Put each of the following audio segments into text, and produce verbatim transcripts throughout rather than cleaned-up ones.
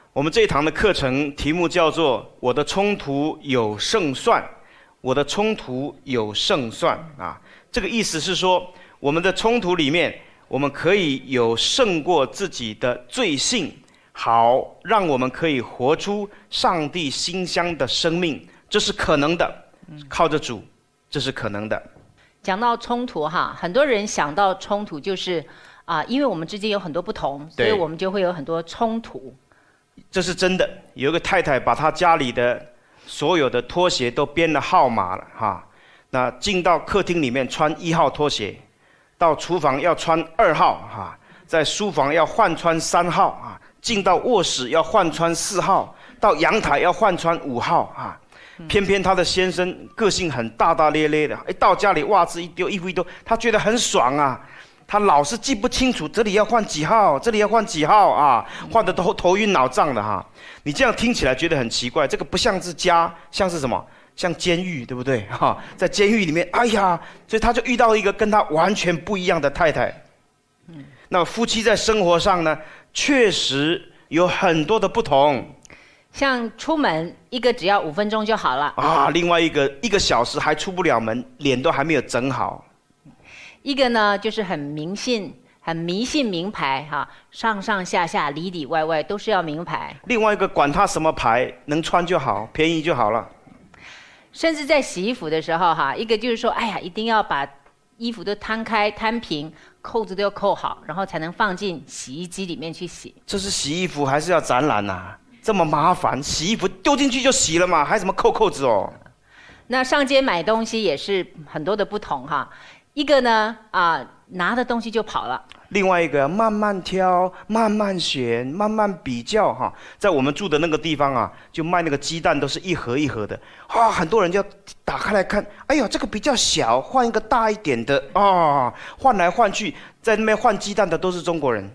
我们这一堂的课程题目叫做“我的冲突有胜算”，我的冲突有胜算啊。这个意思是说，我们的冲突里面，我们可以有胜过自己的罪性，好让我们可以活出上帝馨香的生命，这是可能的。靠着主，这是可能的。 讲到冲突哈，很多人想到冲突就是啊、呃，因为我们之间有很多不同，所以我们就会有很多冲突。 这是真的。有一个太太把她家里的所有的拖鞋都编了号码了哈，那进到客厅里面穿一号拖鞋，到厨房要穿二号哈，在书房要换穿三号啊，进到卧室要换穿四号，到阳台要换穿五号啊。偏偏她的先生个性很大大咧咧的，一到家里袜子一丢，衣服一丢，他觉得很爽啊。他老是记不清楚这里要换几号，这里要换几号啊，换得头头晕脑胀的哈。你这样听起来觉得很奇怪，这个不像是家，像是什么？像监狱，对不对？哈，在监狱里面，哎呀，所以他就遇到一个跟他完全不一样的太太。嗯，那夫妻在生活上呢，确实有很多的不同。 像出门一个只要五分钟就好了啊，另外一个一个小时还出不了门，脸都还没有整好。 一个呢就是很迷信、很迷信名牌哈，上上下下、里里外外都是要名牌。 另外一个管他什么牌，能穿就好，便宜就好了。 甚至在洗衣服的时候哈，一个就是说，哎呀，一定要把衣服都摊开、摊平，扣子都要扣好，然后才能放进洗衣机里面去洗。 这是洗衣服还是要展览呐、啊？这么麻烦，洗衣服丢进去就洗了嘛，还什么扣扣子哦？ 那上街买东西也是很多的不同哈。一个呢啊、呃，拿的东西就跑了； 另外一个慢慢挑、慢慢选、慢慢比较哈。在我们住的那个地方啊，就卖那个鸡蛋都是一盒一盒的啊，很多人就打开来看，哎呦，这个比较小，换一个大一点的啊，换来换去，在那边换鸡蛋的都是中国人。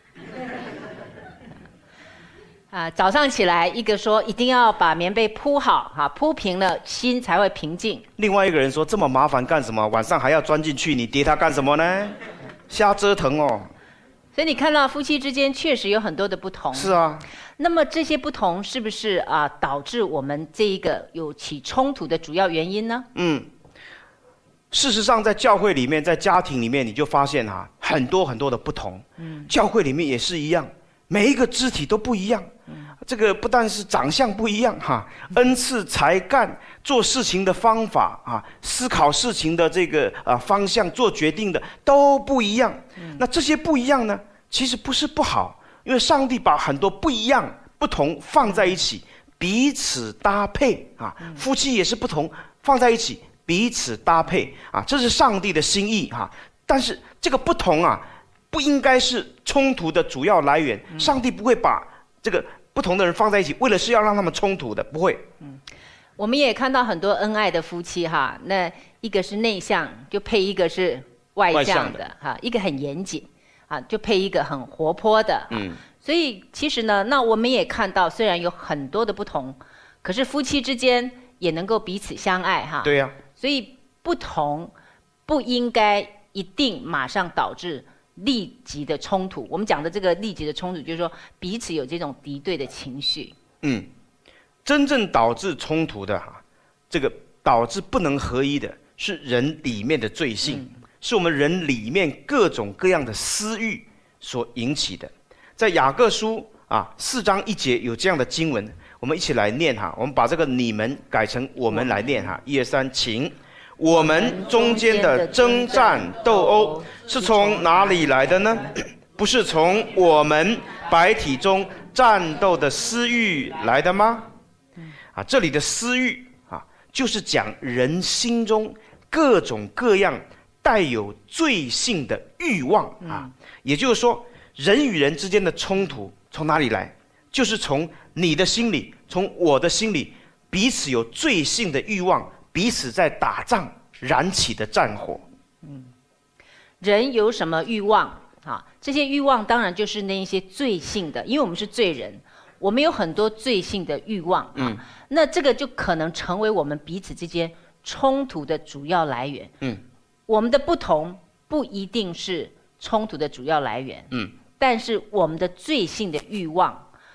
啊，早上起来，一个说一定要把棉被铺好，哈，铺平了，心才会平静。 另外一个人说这么麻烦干什么？晚上还要钻进去，你叠它干什么呢？瞎折腾哦。 所以你看到夫妻之间确实有很多的不同。 是啊。 那么这些不同是不是啊导致我们这一个有起冲突的主要原因呢？嗯， 事实上，在教会里面，在家庭里面，你就发现哈、啊，很多很多的不同。嗯，教会里面也是一样。每一个肢体都不一样，这个不但是长相不一样哈，恩赐、才干、做事情的方法啊，思考事情的这个啊方向、做决定的都不一样。那这些不一样呢，其实不是不好，因为上帝把很多不一样、不同放在一起，彼此搭配啊。夫妻也是不同，放在一起彼此搭配啊，这是上帝的心意哈。但是这个不同啊，不应该是冲突的主要来源。上帝不会把这个不同的人放在一起，为了是要让他们冲突的，不会。嗯， 我们也看到很多恩爱的夫妻哈，那一个是内向，就配一个是外向的哈，一个很严谨啊，就配一个很活泼的。嗯，所以其实呢，那我们也看到，虽然有很多的不同，可是夫妻之间也能够彼此相爱哈。 对呀、啊。 所以不同不应该一定马上导致立即的冲突。我们讲的这个立即的冲突，就是说彼此有这种敌对的情绪。 嗯，真正导致冲突的哈，这个导致不能合一的是人里面的罪性，嗯、是我们人里面各种各样的私欲所引起的。在雅各书啊四章一节有这样的经文，我们一起来念哈。我们把这个你们改成我们来念哈，一二三，请。我们中间的征战斗殴是从哪里来的呢？不是从我们百体中战斗的私欲来的吗？啊，这里的私欲啊，就是讲人心中各种各样带有罪性的欲望啊。也就是说，人与人之间的冲突从哪里来？就是从你的心里，从我的心里，彼此有罪性的欲望。彼此在打仗燃起的战火。嗯， 人有什么欲望啊？这些欲望当然就是那一些罪性的，因为我们是罪人，我们有很多罪性的欲望啊。嗯，那这个就可能成为我们彼此之间冲突的主要来源。嗯，我们的不同不一定是冲突的主要来源。嗯，但是我们的罪性的欲望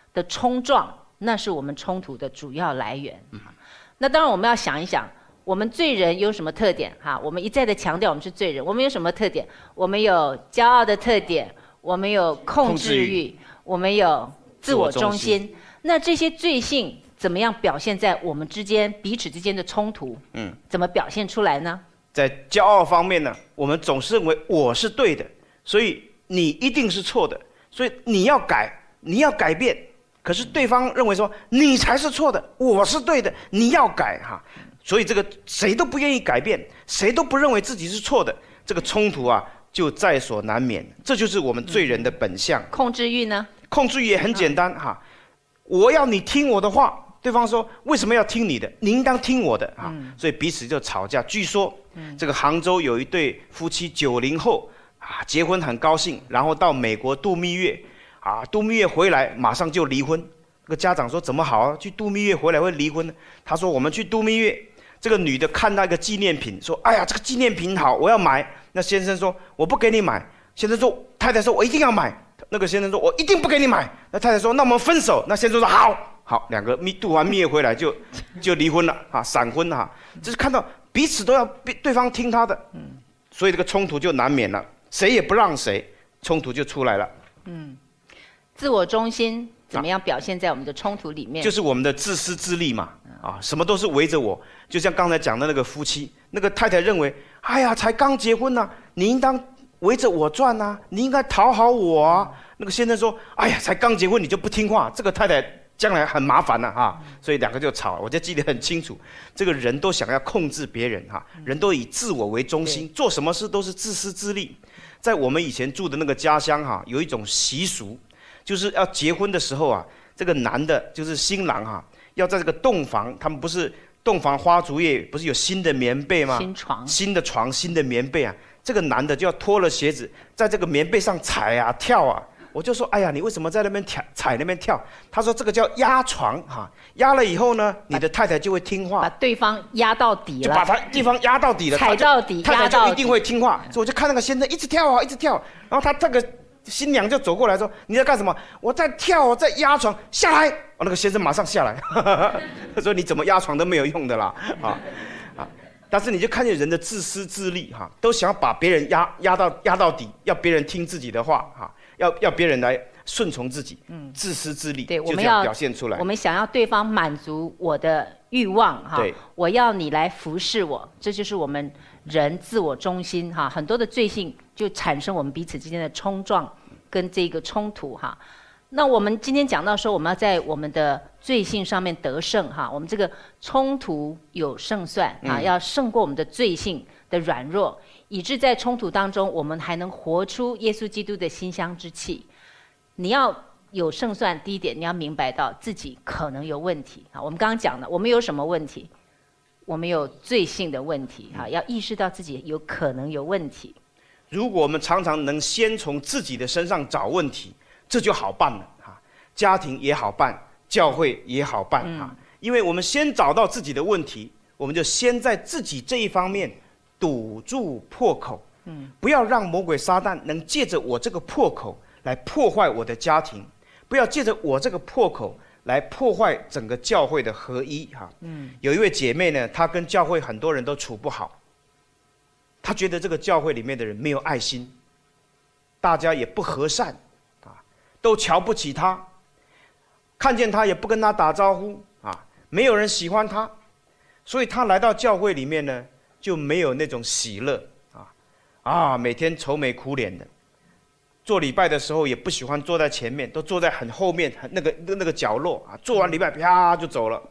的冲撞，那是我们冲突的主要来源。嗯、那当然我们要想一想，我们罪人有什么特点？哈，我们一再的强调我们是罪人，我们有什么特点？我们有骄傲的特点，我们有控制欲，我们有自我中心。那这些罪性怎么样表现在我们之间彼此之间的冲突？嗯，怎么表现出来呢？ 在骄傲方面呢，我们总是认为我是对的，所以你一定是错的，所以你要改，你要改变。可是对方认为说你才是错的，我是对的，你要改哈。所以这个谁都不愿意改变，谁都不认为自己是错的，这个冲突啊就在所难免。这就是我们罪人的本相。 控制欲呢？控制欲也很简单哈，我要你听我的话。对方说为什么要听你的？你应当听我的啊！嗯、所以彼此就吵架。据说、嗯、这个杭州有一对夫妻九零后啊，结婚很高兴，然后到美国度蜜月啊，度蜜月回来马上就离婚。这个家长说怎么好啊？去度蜜月回来会离婚呢？他说我们去度蜜月，这个女的看到一个纪念品，说哎呀这个纪念品好，我要买。那先生说我不给你买。先生说太太说我一定要买。那个先生说我一定不给你买。那太太说那我们分手。那先生说好。好，两个蜜度完蜜月回来就就离婚了啊，闪婚哈，就是看到彼此都要对方听他的，嗯，所以这个冲突就难免了，谁也不让谁，冲突就出来了。 嗯，自我中心怎么样表现在我们的冲突里面？ 就是我们的自私自利嘛，啊，什么都是围着我，就像刚才讲的那个夫妻，那个太太认为，哎呀，才刚结婚呐、啊，你应当围着我转呐、啊，你应该讨好我啊。那个先生说，哎呀，才刚结婚你就不听话，这个太太将来很麻烦了哈，所以两个就吵。我就记得很清楚，这个人都想要控制别人哈，人都以自我为中心，做什么事都是自私自利。在我们以前住的那个家乡哈，有一种习俗，就是要结婚的时候啊，这个男的就是新郎哈，要在这个洞房，他们不是洞房花烛夜不是有新的棉被吗？ 新床、 新的床、新的棉被啊，这个男的就要脱了鞋子，在这个棉被上踩啊跳啊。我就说，哎呀，你为什么在那边跳踩那边跳？他说这个叫压床哈，压了以后呢，你的太太就会听话， 把对方压到底了， 就把他对方压到底了， 踩到底， 太太就一定会听话。所以我就看那个先生一直跳啊，一直跳，然后他这个新娘就走过来说：“你在干什么？我在跳，我在压床，下来。”哦，那个先生马上下来，他说：“你怎么压床都没有用的啦，啊啊！”但是你就看见人的自私自利哈，都想要把别人压压到压到底，要别人听自己的话哈。要要别人来顺从自己，嗯，自私自利， 对， 就这样表现出来。 我们想要对方满足我的欲望，哈，我要你来服侍我，这就是我们人自我中心，哈，很多的罪性就产生我们彼此之间的冲撞跟这个冲突，哈。那我们今天讲到说，我们要在我们的罪性上面得胜，哈，我们这个冲突有胜算，啊，嗯、要胜过我们的罪性的软弱。以致在冲突当中，我们还能活出耶稣基督的馨香之气。你要有胜算，第一点，你要明白到自己可能有问题。啊，我们刚刚讲的，我们有什么问题？我们有罪性的问题。哈，要意识到自己有可能有问题。 如果我们常常能先从自己的身上找问题，这就好办了。哈，家庭也好办，教会也好办。哈，因为我们先找到自己的问题，我们就先在自己这一方面堵住破口，嗯，不要让魔鬼撒旦能借着我这个破口来破坏我的家庭，不要借着我这个破口来破坏整个教会的合一哈。嗯，有一位姐妹呢，她跟教会很多人都处不好，她觉得这个教会里面的人没有爱心，大家也不和善，啊，都瞧不起她，看见她也不跟她打招呼啊，没有人喜欢她，所以她来到教会里面呢，就没有那种喜乐啊啊，每天愁眉苦脸的，做礼拜的时候也不喜欢坐在前面，都坐在很后面很那个那个角落啊，做完礼拜啪就走了。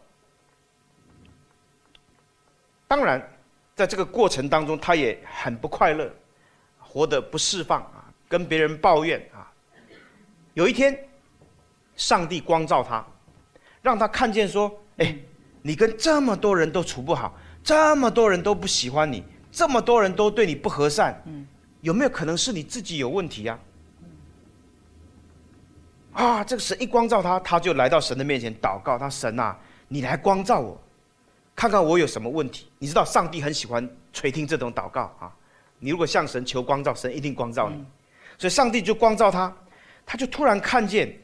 当然，在这个过程当中，他也很不快乐，活得不释放啊，跟别人抱怨啊。有一天，上帝光照他，让他看见说：“哎，你跟这么多人都处不好。”这么多人都不喜欢你，这么多人都对你不和善，嗯、有没有可能是你自己有问题呀、啊？啊，这个神一光照他，他就来到神的面前祷告，他神啊，你来光照我，看看我有什么问题。你知道上帝很喜欢垂听这种祷告啊，你如果向神求光照，神一定光照你。嗯、所以上帝就光照他，他就突然看见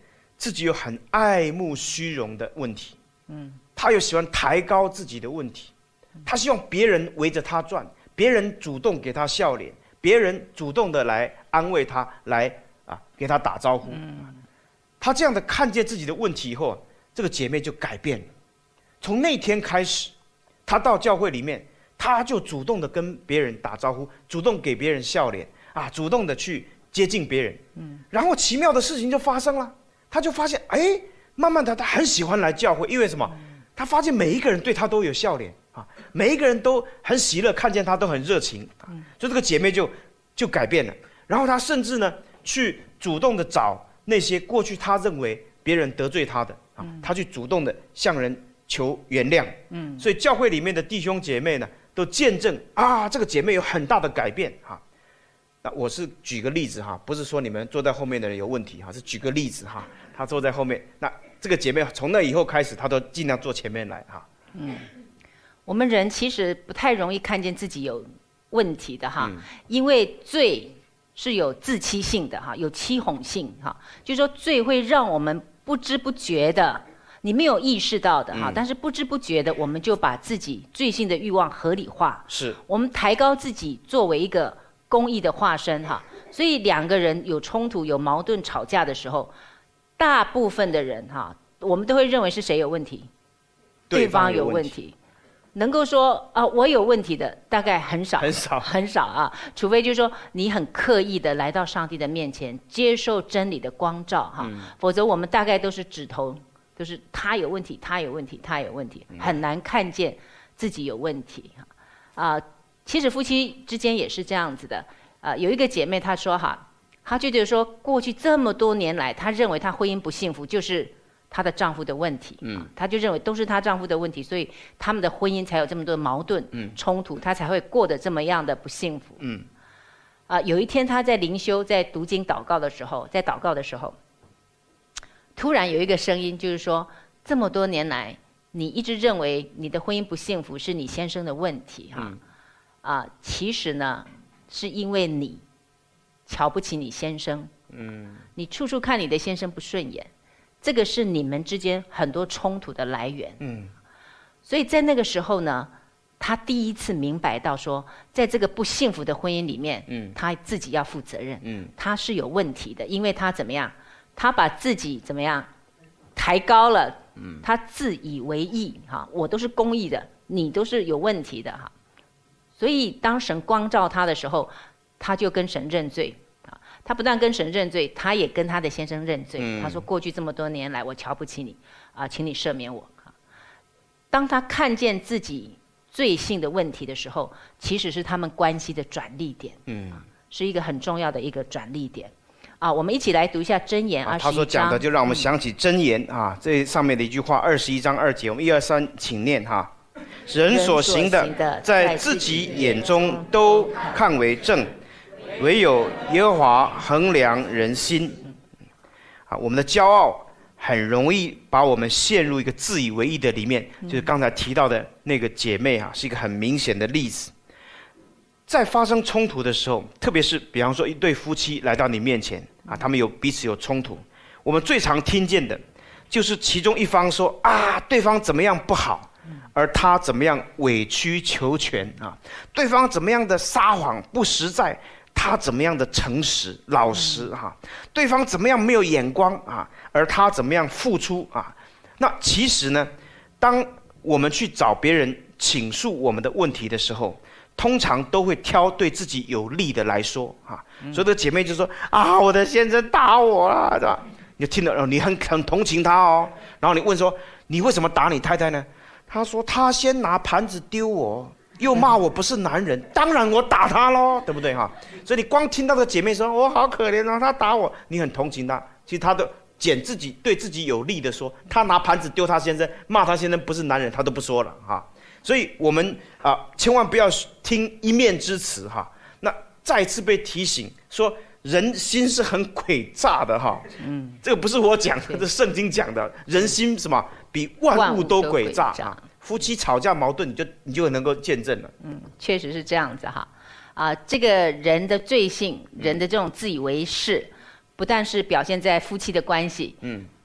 自己有很爱慕虚荣的问题，嗯，他又喜欢抬高自己的问题，他希望别人围着他转，别人主动给他笑脸，别人主动的来安慰他，来啊给他打招呼。嗯，他这样的看见自己的问题以后，这个姐妹就改变了。从那天开始，她到教会里面，她就主动的跟别人打招呼，主动给别人笑脸啊，主动的去接近别人。嗯，然后奇妙的事情就发生了。他就发现，哎，慢慢的，他很喜欢来教会，因为什么？他发现每一个人对他都有笑脸啊，每一个人都很喜乐，看见他都很热情啊，所以这个姐妹就就改变了。然后她甚至呢，去主动的找那些过去他认为别人得罪他的啊，他去主动的向人求原谅。嗯，所以教会里面的弟兄姐妹呢，都见证啊，这个姐妹有很大的改变啊。那我是举个例子哈，不是说你们坐在后面的人有问题哈，是举个例子哈。她坐在后面，那这个姐妹从那以后开始，她都尽量坐前面来哈。嗯， 我们人其实不太容易看见自己有问题的哈，嗯、因为罪是有自欺性的哈，有欺哄性哈，就是说罪会让我们不知不觉的，你没有意识到的哈，嗯、但是不知不觉的，我们就把自己罪性的欲望合理化， 是我们抬高自己作为一个公义的化身哈，所以两个人有冲突、有矛盾、吵架的时候。大部分的人哈，我们都会认为是谁有问题？对方有问题。能够说啊，我有问题的大概很少， 很少， 很少啊。除非就是说你很刻意的来到上帝的面前，接受真理的光照哈，嗯、否则我们大概都是指头，就是他有问题，他有问题，他有问题，很难看见自己有问题哈。啊，其实夫妻之间也是这样子的。啊，有一个姐妹她说哈。她就觉得说，过去这么多年来，她认为她婚姻不幸福就是她的丈夫的问题。嗯，她就认为都是她丈夫的问题，所以他们的婚姻才有这么多矛盾、嗯、冲突，她才会过得这么样的不幸福。嗯，啊、呃，有一天她在灵修、在读经、祷告的时候，在祷告的时候，突然有一个声音，就是说，这么多年来，你一直认为你的婚姻不幸福是你先生的问题哈。嗯、啊，其实呢，是因为你。瞧不起你先生，嗯，你处处看你的先生不顺眼，这个是你们之间很多冲突的来源，嗯，所以在那个时候呢，他第一次明白到说，在这个不幸福的婚姻里面，嗯，他自己要负责任，嗯，他是有问题的，因为他怎么样，他把自己怎么样抬高了，嗯，他自以为义哈，我都是公义的，你都是有问题的哈，所以当神光照他的时候。他就跟神认罪啊！他不但跟神认罪，他也跟他的先生认罪。嗯、他说：“过去这么多年来，我瞧不起你啊，请你赦免我。”当他看见自己罪性的问题的时候，其实是他们关系的转捩点。嗯，是一个很重要的一个转捩点。啊，我们一起来读一下箴言二十一章。 他所讲的就让我们想起箴言、嗯、啊，这上面的一句话，二十一章二节，我们一二三，请念哈。人所行的，在自己眼中都看为正。唯有耶和华衡量人心，啊，我们的骄傲很容易把我们陷入一个自以为意的里面，就是刚才提到的那个姐妹啊，是一个很明显的例子。在发生冲突的时候，特别是比方说一对夫妻来到你面前啊，他们有彼此有冲突，我们最常听见的，就是其中一方说啊，对方怎么样不好，而他怎么样委曲求全啊，对方怎么样的撒谎不实在。他怎么样的诚实老实哈、啊，对方怎么样没有眼光啊，而他怎么样付出啊？那其实呢，当我们去找别人倾诉我们的问题的时候，通常都会挑对自己有利的来说啊。所以这姐妹就说啊，我的先生打我了，对吧？你就听到，你很很同情他哦。然后你问说，你为什么打你太太呢？他说他先拿盘子丢我。又骂我不是男人，当然我打他咯，对不对哈？所以你光听到这姐妹说我好可怜啊，他打我，你很同情他，其实他都捡自己对自己有利的说，他拿盘子丢他先生，骂他先生不是男人，他都不说了哈。所以我们啊，千万不要听一面之词哈。那再次被提醒说，人心是很诡诈的哈。嗯，这个不是我讲的，这是圣经讲的，人心什么比万物都诡诈啊。夫妻吵架矛盾，你就你就能够见证了。 嗯，确实是这样子哈。啊，这个人的罪性，人的这种自以为是，不但是表现在夫妻的关系，嗯，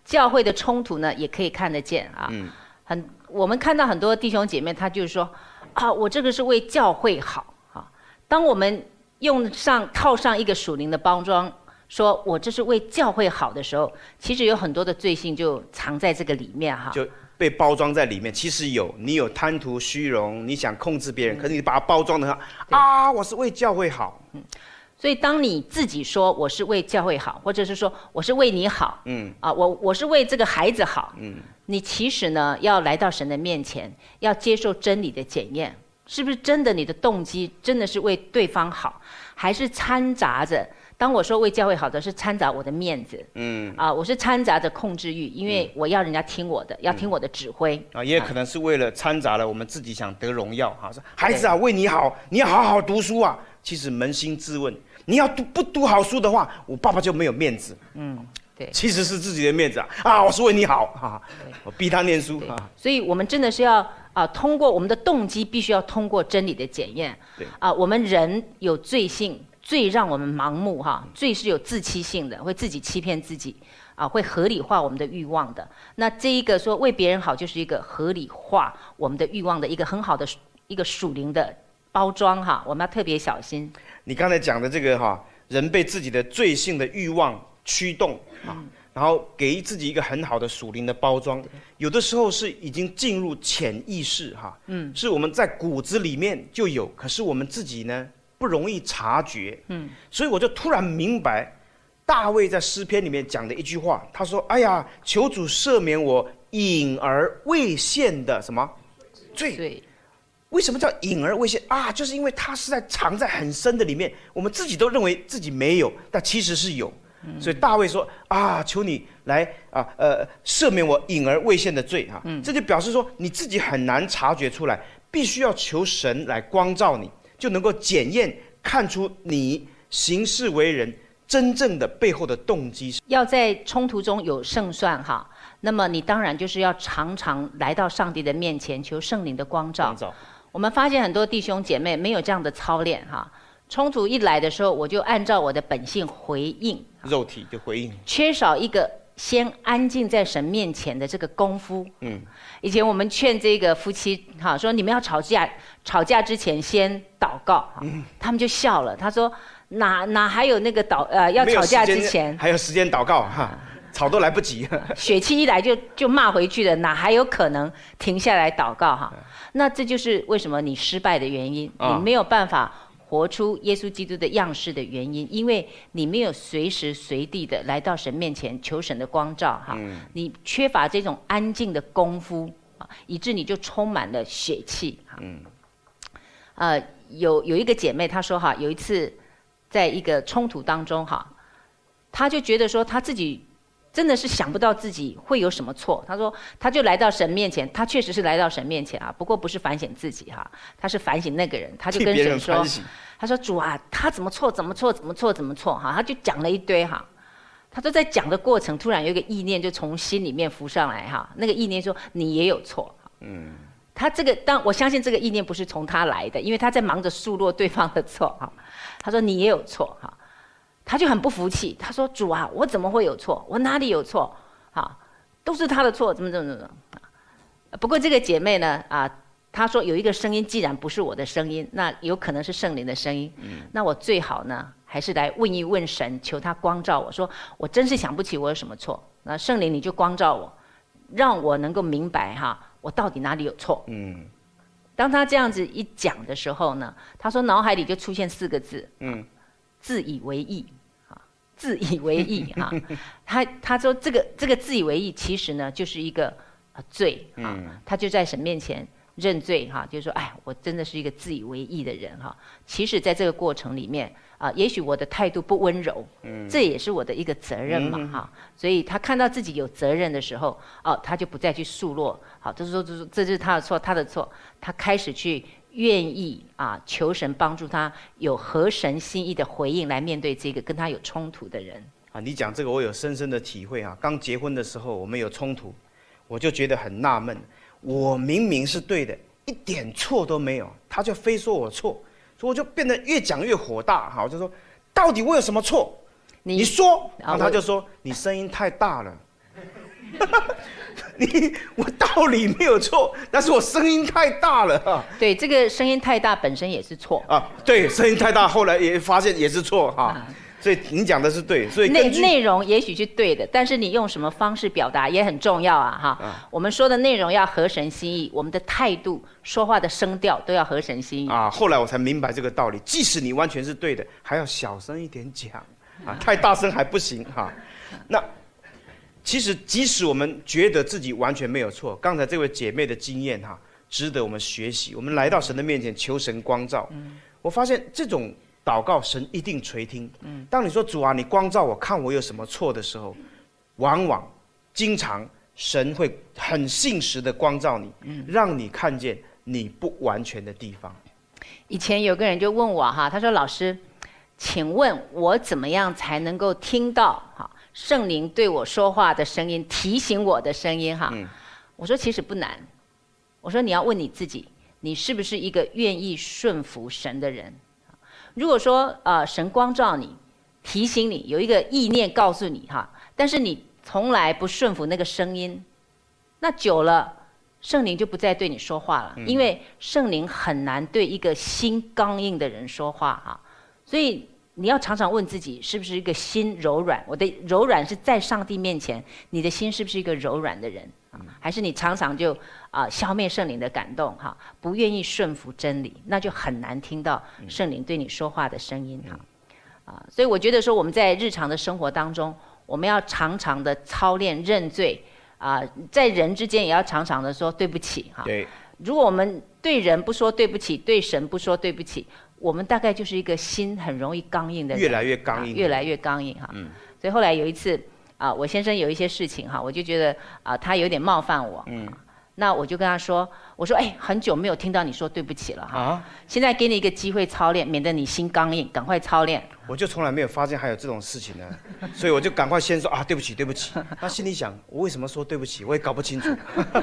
教会的冲突呢，也可以看得见啊。 嗯， 很，我们看到很多弟兄姐妹，他就是说，啊，我这个是为教会好啊。当我们用上套上一个属灵的包装，说我这是为教会好的时候，其实有很多的罪性就藏在这个里面哈。 就被包装在里面。其实有，你有贪图虚荣，你想控制别人，嗯、可是你把它包装的啊，我是为教会好。 嗯，所以当你自己说我是为教会好，或者是说我是为你好，嗯，啊，我我是为这个孩子好，嗯，你其实呢要来到神的面前，要接受真理的检验，是不是真的你的动机真的是为对方好，还是掺杂着？当我说为教会好的，是掺杂我的面子，嗯，啊，我是掺杂着控制欲，因为我要人家听我的，嗯、要听我的指挥， 啊，也可能是为了掺杂了我们自己想得荣耀，哈，说孩子啊，为你好，你要好好读书啊。其实扪心自问，你要读不读好书的话，我爸爸就没有面子，嗯，对，其实是自己的面子啊，啊，我是为你好，啊，我逼他念书啊， 所以我们真的是要啊，通过我们的动机，必须要通过真理的检验，对，啊，我们人有罪性。最让我们盲目哈，罪是有自欺性的，会自己欺骗自己，啊，会合理化我们的欲望的。那这一个说为别人好，就是一个合理化我们的欲望的一个很好的一个属灵的包装哈，我们要特别小心。 你刚才讲的这个哈，人被自己的罪性的欲望驱动啊，嗯、然后给自己一个很好的属灵的包装，有的时候是已经进入潜意识哈，嗯，是我们在骨子里面就有，可是我们自己呢？不容易察觉，嗯，所以我就突然明白，大卫在诗篇里面讲的一句话，他说：“哎呀，求主赦免我隐而未现的什么罪？罪为什么叫隐而未现啊？就是因为他是在藏在很深的里面，我们自己都认为自己没有，但其实是有。嗯、所以大卫说：啊，求你来啊，呃，赦免我隐而未现的罪啊！嗯、这就表示说你自己很难察觉出来，必须要求神来光照你。”就能够检验看出你行事为人真正的背后的动机。 要在冲突中有胜算哈，那么你当然就是要常常来到上帝的面前求圣灵的光照。光照我们发现很多弟兄姐妹没有这样的操练哈，冲突一来的时候，我就按照我的本性回应， 肉体就回应， 缺少一个先安静在神面前的这个功夫。嗯，以前我们劝这个夫妻哈，说你们要吵架，吵架之前先祷告，嗯、他们就笑了。他说哪哪还有那个祷呃要吵架之前还有时间祷告哈，吵都来不及。 血气一来就就骂回去了，哪还有可能停下来祷告哈？那这就是为什么你失败的原因，你没有办法活出耶稣基督的样式的原因，因为你没有随时随地的来到神面前求神的光照哈，嗯、你缺乏这种安静的功夫啊，以致你就充满了血气哈。嗯，呃，有有一个姐妹她说哈，有一次在一个冲突当中哈，她就觉得说她自己真的是想不到自己会有什么错。她说她就来到神面前，她确实是来到神面前啊，不过不是反省自己哈，她是反省那个人。她就跟神说，她说主啊，他怎么错怎么错怎么错怎么错哈，她就讲了一堆哈。她说在讲的过程，突然有一个意念就从心里面浮上来哈，那个意念说你也有错。嗯，她这个当我相信这个意念不是从她来的，因为她在忙着数落对方的错哈。她说你也有错哈。他就很不服气，他说：“主啊，我怎么会有错？我哪里有错？啊，都是他的错，怎么怎么怎么？”不过这个姐妹呢，啊，她说有一个声音，既然不是我的声音，那有可能是圣灵的声音。嗯、那我最好呢，还是来问一问神，求他光照我。说我真是想不起我有什么错。那圣灵你就光照我，让我能够明白哈，我到底哪里有错。嗯。当他这样子一讲的时候呢，他说脑海里就出现四个字，嗯，自以为意。自以为意哈，他他说这个这个自以为意，其实呢就是一个呃罪啊，嗯、他就在神面前认罪哈，就是说哎，我真的是一个自以为意的人哈。其实，在这个过程里面啊，也许我的态度不温柔，嗯、这也是我的一个责任嘛哈。嗯、所以他看到自己有责任的时候，哦，他就不再去诉落，好，就是说，就是这就是他的错，他的错，他开始去。愿意啊，求神帮助他有合神心意的回应来面对这个跟他有冲突的人啊。你讲这个我有深深的体会啊。刚结婚的时候我们有冲突，我就觉得很纳闷，我明明是对的，一点错都没有，他就非说我错，所以我就变得越讲越火大哈。我就说到底我有什么错？你, 你说，然后他就说你声音太大了。 你我道理没有错，但是我声音太大了哈。 对，这个声音太大本身也是错啊。对，声音太大，后来也发现也是错哈。啊所以您讲的是对，所以内内容也许是对的，但是你用什么方式表达也很重要啊！哈，啊、我们说的内容要合神心意，我们的态度、说话的声调都要合神心意啊。后来我才明白这个道理，即使你完全是对的，还要小声一点讲啊，太大声还不行哈、啊。那其实即使我们觉得自己完全没有错，刚才这位姐妹的经验哈、啊，值得我们学习。我们来到神的面前求神光照，嗯、我发现这种。祷告神一定垂听。嗯，当你说主啊，你光照我，看我有什么错的时候，往往、经常神会很信实的光照你，嗯，让你看见你不完全的地方。 以前有个人就问我哈，他说老师，请问我怎么样才能够听到哈圣灵对我说话的声音，提醒我的声音哈？嗯，我说其实不难。我说你要问你自己，你是不是一个愿意顺服神的人？如果说呃神光照你，提醒你有一个意念告诉你哈，但是你从来不顺服那个声音，那久了圣灵就不再对你说话了，嗯、因为圣灵很难对一个心刚硬的人说话哈，所以你要常常问自己，是不是一个心柔软？我的柔软是在上帝面前，你的心是不是一个柔软的人？嗯、还是你常常就啊、呃、消灭圣灵的感动哈，不愿意顺服真理，那就很难听到圣灵对你说话的声音哈。啊，所以我觉得说我们在日常的生活当中，我们要常常的操练认罪啊、呃，在人之间也要常常的说对不起哈。 对。 如果我们对人不说对不起，对神不说对不起，我们大概就是一个心很容易刚硬的人， 越来越刚硬、 啊，越来越刚硬哈。嗯。所以后来有一次啊，我先生有一些事情哈，我就觉得啊，他有点冒犯我。嗯。那我就跟他说，我说哎，很久没有听到你说对不起了哈，啊、现在给你一个机会操练，免得你心刚硬，赶快操练。 我就从来没有发现还有这种事情呢，所以我就赶快先说啊，对不起，对不起。那心里想，我为什么说对不起，我也搞不清楚。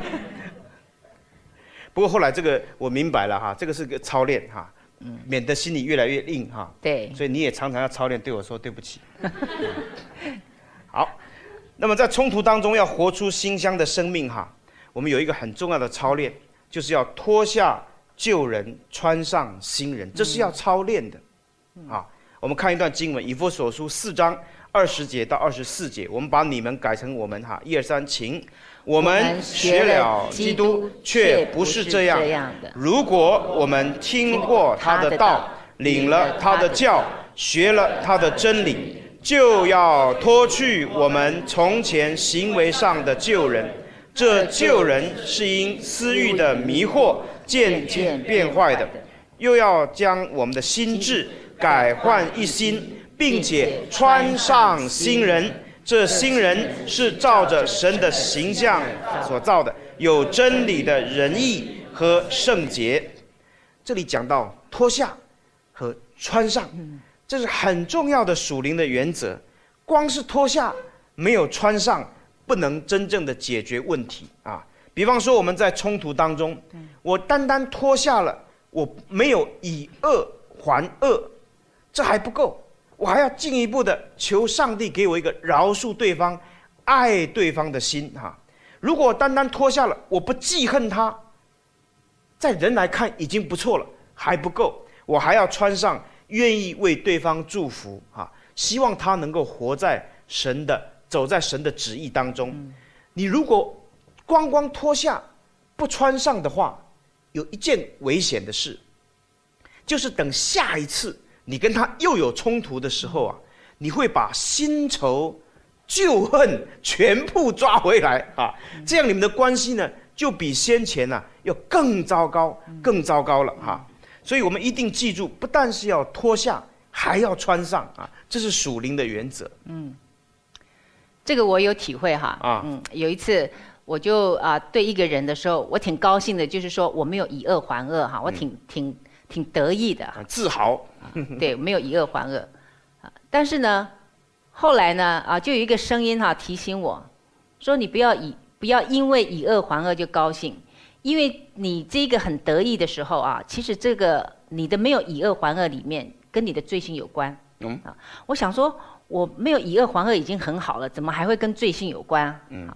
不过后来这个我明白了哈，这个是个操练哈，嗯、免得心里越来越硬哈。 对。 所以你也常常要操练对我说对不起。好，那么在冲突当中要活出馨香的生命哈。我们有一个很重要的操练，就是要脱下旧人，穿上新人，这是要操练的。嗯、啊，我们看一段经文，以弗所书四章二十节到二十四节，我们把你们改成我们哈，一二三，请。我们学了基督，却不是这样。如果我们听过他的道，领了他的教，学了他的真理，就要脱去我们从前行为上的旧人。这旧人是因私欲的迷惑渐渐变坏的，又要将我们的心志改换一新，并且穿上新人。这新人是照着神的形象所造的，有真理的仁义和圣洁。这里讲到脱下和穿上，这是很重要的属灵的原则。光是脱下没有穿上，不能真正的解决问题啊！比方说我们在冲突当中，我单单脱下了，我没有以恶还恶，这还不够，我还要进一步的求上帝给我一个饶恕对方、爱对方的心哈。如果单单脱下了，我不记恨他，在人来看已经不错了，还不够，我还要穿上愿意为对方祝福哈，希望他能够活在神的。走在神的旨意当中，嗯、你如果光光脱下不穿上的话，有一件危险的事，就是等下一次你跟他又有冲突的时候啊，你会把新仇旧恨全部抓回来啊，这样你们的关系呢，就比先前呢、啊、要更糟糕，更糟糕了哈、啊。所以我们一定记住，不但是要脱下，还要穿上啊，这是属灵的原则。嗯。 这个我有体会哈，啊、嗯，有一次我就啊、呃、对一个人的时候，我挺高兴的，就是说我没有以恶还恶哈，我挺、嗯、挺挺得意的， 自豪， 啊、对，没有以恶还恶，啊，但是呢，后来呢啊，就有一个声音哈提醒我，说你不要以不要因为以恶还恶就高兴，因为你这个很得意的时候啊，其实这个你的没有以恶还恶里面跟你的罪性有关，嗯啊，我想说。我没有以恶还恶已经很好了，怎么还会跟罪性有关啊？嗯，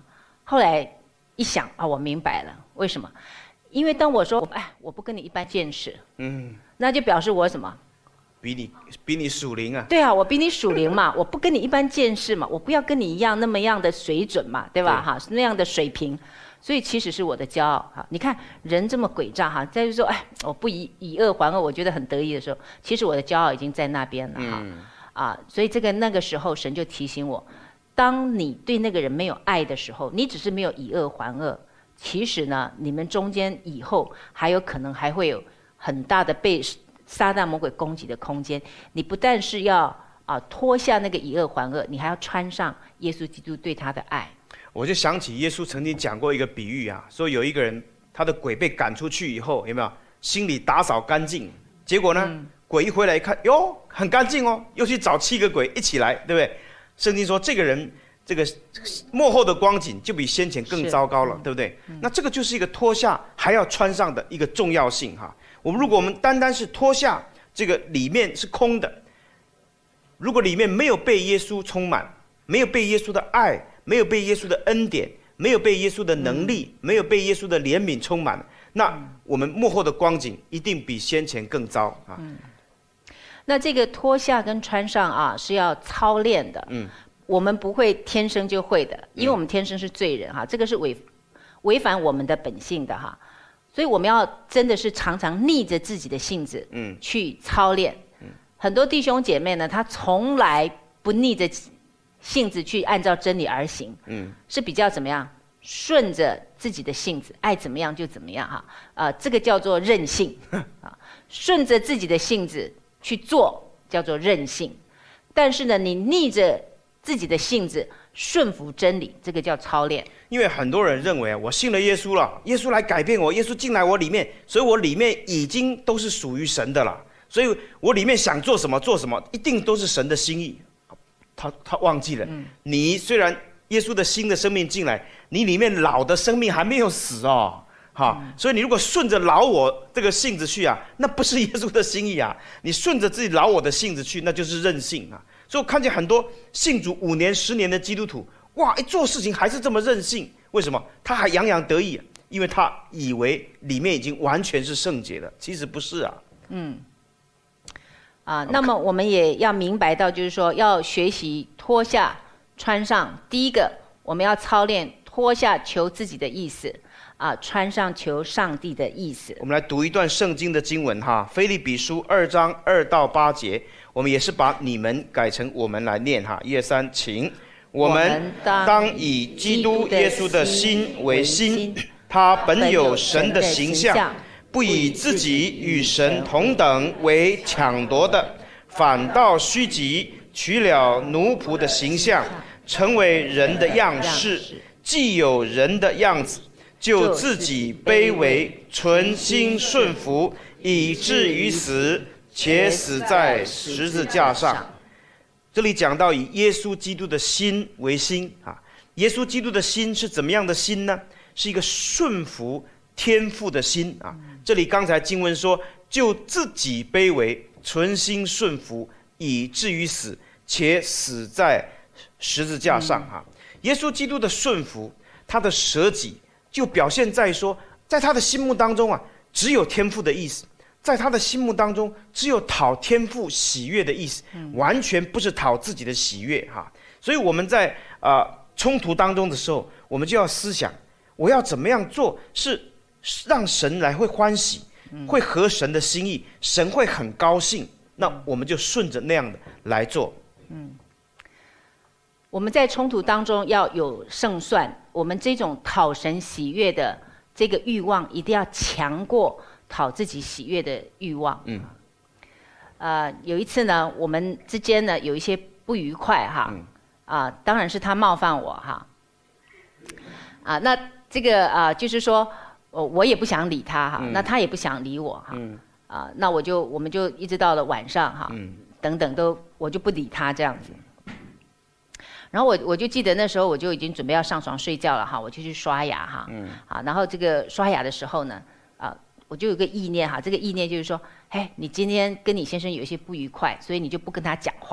后来一想啊，我明白了，为什么？因为当我说哎，我不跟你一般见识，嗯，那就表示我什么？ 比你比你属灵啊。 对啊，我比你属灵嘛，我不跟你一般见识嘛，我不要跟你一样那么样的水准嘛，对吧？哈，那样的水平。所以其实是我的骄傲哈，你看人这么诡诈哈，再就说哎，我不以以恶还恶，我觉得很得意的时候，其实我的骄傲已经在那边了哈、嗯、啊，所以这个那个时候神就提醒我，当你对那个人没有爱的时候，你只是没有以恶还恶，其实呢，你们中间以后还有可能还会有很大的被撒旦魔鬼攻击的空间。你不但是要啊脱下那个以恶还恶，你还要穿上耶稣基督对他的爱。 我就想起耶稣曾经讲过一个比喻啊，说有一个人他的鬼被赶出去以后，有没有心里打扫干净？结果呢，嗯、鬼一回来一看，哟，很干净哦，又去找七个鬼一起来，对不对？圣经说这个人这个末后的光景就比先前更糟糕了，对不对？嗯、那这个就是一个脱下还要穿上的一个重要性哈。我们如果我们单单是脱下这个里面是空的，如果里面没有被耶稣充满，没有被耶稣的爱。没有被耶稣的恩典，没有被耶稣的能力，嗯、没有被耶稣的怜悯充满，那我们幕后的光景一定比先前更糟啊。嗯、 那这个脱下跟穿上啊是要操练的，嗯、我们不会天生就会的，因为我们天生是罪人哈，这个是违违反我们的本性的哈，所以我们要真的是常常逆着自己的性子，嗯、去操练。嗯、很多弟兄姐妹呢，他从来不逆着性子去按照真理而行，嗯，是比较怎么样？顺着自己的性子，爱怎么样就怎么样哈，啊、呃，这个叫做任性啊，顺着自己的性子去做叫做任性，但是呢，你逆着自己的性子顺服真理，这个叫操练。 因为很多人认为我信了耶稣了，耶稣来改变我，耶稣进来我里面，所以我里面已经都是属于神的了，所以我里面想做什么做什么，一定都是神的心意。他他忘记了，嗯、你虽然耶稣的新的生命进来，你里面老的生命还没有死哦，哈、嗯，所以你如果顺着老我这个性子去啊，那不是耶稣的心意啊，你顺着自己老我的性子去，那就是任性啊。所以我看见很多信主五年、十年的基督徒，哇，一做事情还是这么任性，为什么？他还洋洋得意，因为他以为里面已经完全是圣洁了，其实不是啊。嗯。 啊，那么我们也要明白到，就是说要学习脱下穿上。第一个，我们要操练脱下求自己的意思，啊，穿上求上帝的意思。 我们来读一段圣经的经文哈，腓立比书二章二到八节，我们也是把你们改成我们来念哈。一二三，请。我们当以基督耶稣的心为心，他本有神的形象。不以自己与神同等为抢夺的，反倒虚己，取了奴仆的形象，成为人的样式。既有人的样子，就自己卑微，存心顺服，以至于死，且死在十字架上。这里讲到以耶稣基督的心为心啊，耶稣基督的心是怎么样的心呢？是一个顺服天父的心啊。这里刚才经文说，就自己卑微，存心顺服，以至于死，且死在十字架上啊。耶稣基督的顺服，他的舍己，就表现在说，在他的心目当中啊，只有天父的意思，在他的心目当中，只有讨天父喜悦的意思，完全不是讨自己的喜悦哈。所以我们在啊、呃、冲突当中的时候，我们就要思想，我要怎么样做是让神来会欢喜，会合神的心意，神会很高兴，那我们就顺着那样的来做。嗯， 我们在冲突当中要有胜算，我们这种讨神喜悦的这个欲望，一定要强过讨自己喜悦的欲望。嗯，呃，有一次呢，我们之间呢有一些不愉快哈，嗯、啊，当然是他冒犯我哈，啊，那这个啊，就是说。哦，我也不想理他哈，嗯、那他也不想理我哈，嗯、啊，那我就我们就一直到了晚上哈，嗯、等等都我就不理他这样子。然后我我就记得那时候我就已经准备要上床睡觉了哈，我就去刷牙哈，嗯、啊，然后这个刷牙的时候呢，啊，我就有个意念哈，这个意念就是说，哎，你今天跟你先生有一些不愉快，所以你就不跟他讲话哈，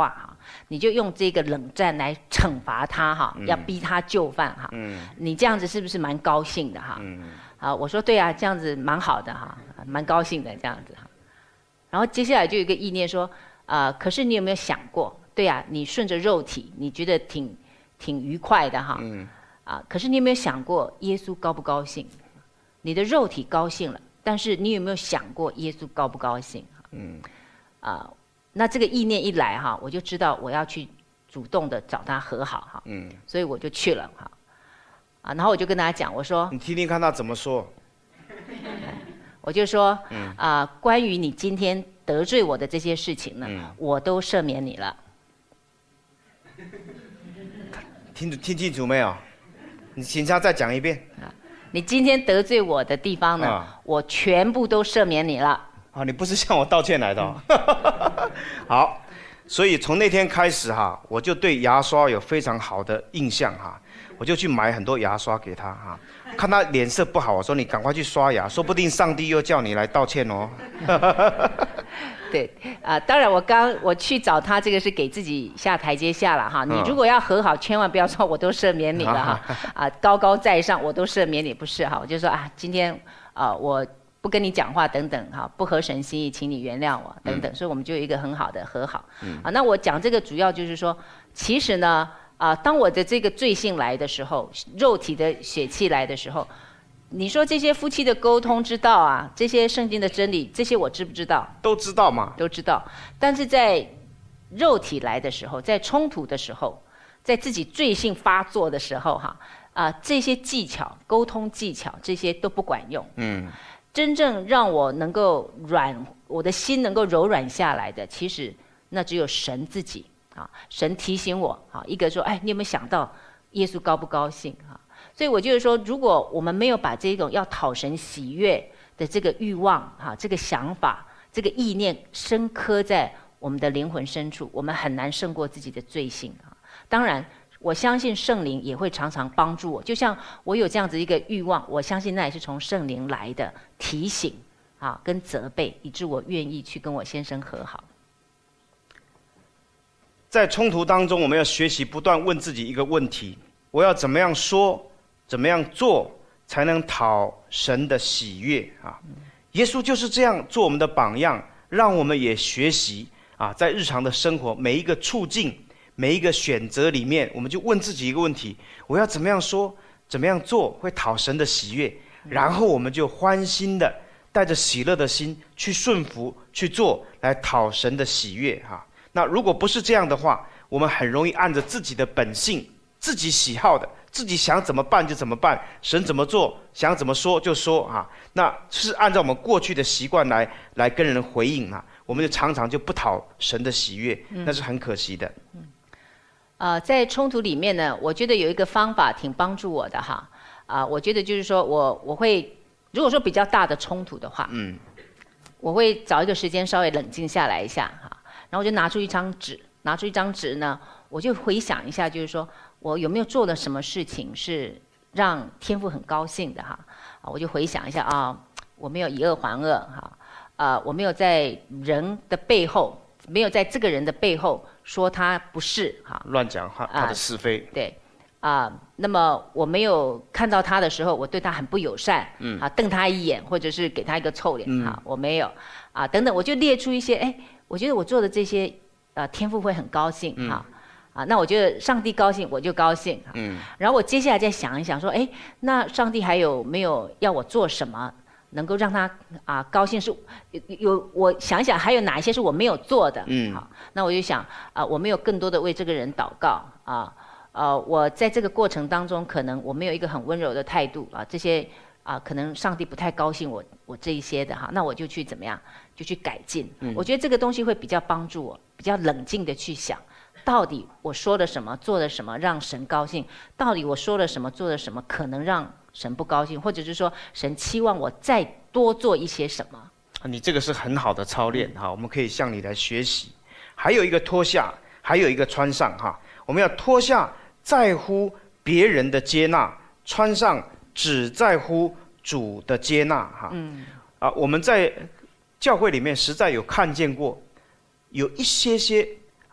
你就用这个冷战来惩罚他哈，嗯、要逼他就范哈。嗯、你这样子是不是蛮高兴的哈？嗯、啊，我说对啊，这样子蛮好的哈，蛮高兴的这样子哈。然后接下来就有一个意念说，啊、呃，可是你有没有想过，对啊，你顺着肉体，你觉得挺挺愉快的哈。嗯、啊，可是你有没有想过耶稣高不高兴？你的肉体高兴了，但是你有没有想过耶稣高不高兴？嗯，啊，那这个意念一来哈，我就知道我要去主动的找他和好哈。嗯，所以我就去了哈。啊，然后我就跟大家讲，我说， 你听听看他怎么说。 我就说，嗯、啊，关于你今天得罪我的这些事情呢，嗯、我都赦免你了。 听听清楚没有？你请他再讲一遍。啊， 你今天得罪我的地方呢，啊、我全部都赦免你了。 啊，你不是向我道歉来的、哦。嗯、好，所以从那天开始哈，我就对牙刷有非常好的印象哈，我就去买很多牙刷给他哈。看他脸色不好，我说你赶快去刷牙，说不定上帝又叫你来道歉哦。 对啊、呃，当然我刚我去找他，这个是给自己下台阶下了哈。你如果要和好，千万不要说我都赦免你了哈，啊，高高在上我都赦免你，不是哈。我就说啊，今天啊、呃、我不跟你讲话等等哈，不合神心意，请你原谅我等等。嗯、所以我们就有一个很好的和好。嗯、啊，那我讲这个主要就是说，其实呢啊、呃，当我的这个罪性来的时候，肉体的血气来的时候。你说这些夫妻的沟通之道啊，这些圣经的真理，这些我知不知道？ 都知道嘛， 都知道。但是在肉体来的时候，在冲突的时候，在自己罪性发作的时候，哈啊，这些技巧、沟通技巧，这些都不管用。嗯，真正让我能够软，我的心能够柔软下来的，其实那只有神自己啊。神提醒我啊，一个说，哎，你有没有想到耶稣高不高兴啊？所以我就是说，如果我们没有把这种要讨神喜悦的这个欲望、哈、这个想法、这个意念深刻在我们的灵魂深处，我们很难胜过自己的罪性啊。当然，我相信圣灵也会常常帮助我，就像我有这样子一个欲望，我相信那也是从圣灵来的提醒啊，跟责备，以致我愿意去跟我先生和好。 在冲突当中，我们要学习不断问自己一个问题：我要怎么样说？怎么样做才能讨神的喜悦啊？耶稣就是这样做我们的榜样，让我们也学习啊，在日常的生活每一个处境、每一个选择里面，我们就问自己一个问题：我要怎么样说、怎么样做会讨神的喜悦？然后我们就欢欣的带着喜乐的心去顺服去做，来讨神的喜悦哈、啊。那如果不是这样的话，我们很容易按着自己的本性、自己喜好的。自己想怎么办就怎么办，神怎么做，想怎么说就说啊，那是按照我们过去的习惯来来跟人回应啊，我们就常常就不讨神的喜悦，嗯、那是很可惜的。嗯， 呃，在冲突里面呢，我觉得有一个方法挺帮助我的哈，啊、呃，我觉得就是说我我会如果说比较大的冲突的话，嗯，我会找一个时间稍微冷静下来一下哈，然后我就拿出一张纸，拿出一张纸呢，我就回想一下，就是说。我有没有做了什么事情是让天父很高兴的哈？啊，我就回想一下啊，我没有以恶还恶哈，啊，我没有在人的背后，没有在这个人的背后说他不是哈， 乱讲话他的是非。 啊、对，啊，那么我没有看到他的时候，我对他很不友善，嗯，啊，瞪他一眼，或者是给他一个臭脸，哈、嗯，我没有，啊，等等，我就列出一些，哎，我觉得我做的这些，呃，天父会很高兴哈。嗯啊，那我觉得上帝高兴，我就高兴。嗯，然后我接下来再想一想，说，哎，那上帝还有没有要我做什么，能够让他啊高兴？是有有，我想想还有哪一些是我没有做的？嗯，好，那我就想啊，我没有更多的为这个人祷告啊，呃，我在这个过程当中，可能我没有一个很温柔的态度啊，这些啊，可能上帝不太高兴我我这一些的哈，那我就去怎么样，就去改进。嗯，我觉得这个东西会比较帮助我，比较冷静的去想。到底我说了什么，做了什么让神高兴？到底我说了什么，做了什么可能让神不高兴？或者是说，神期望我再多做一些什么？ 你这个是很好的操练哈，我们可以向你来学习。还有一个脱下，还有一个穿上哈。我们要脱下在乎别人的接纳，穿上只在乎主的接纳哈。嗯。啊，我们在教会里面实在有看见过，有一些些。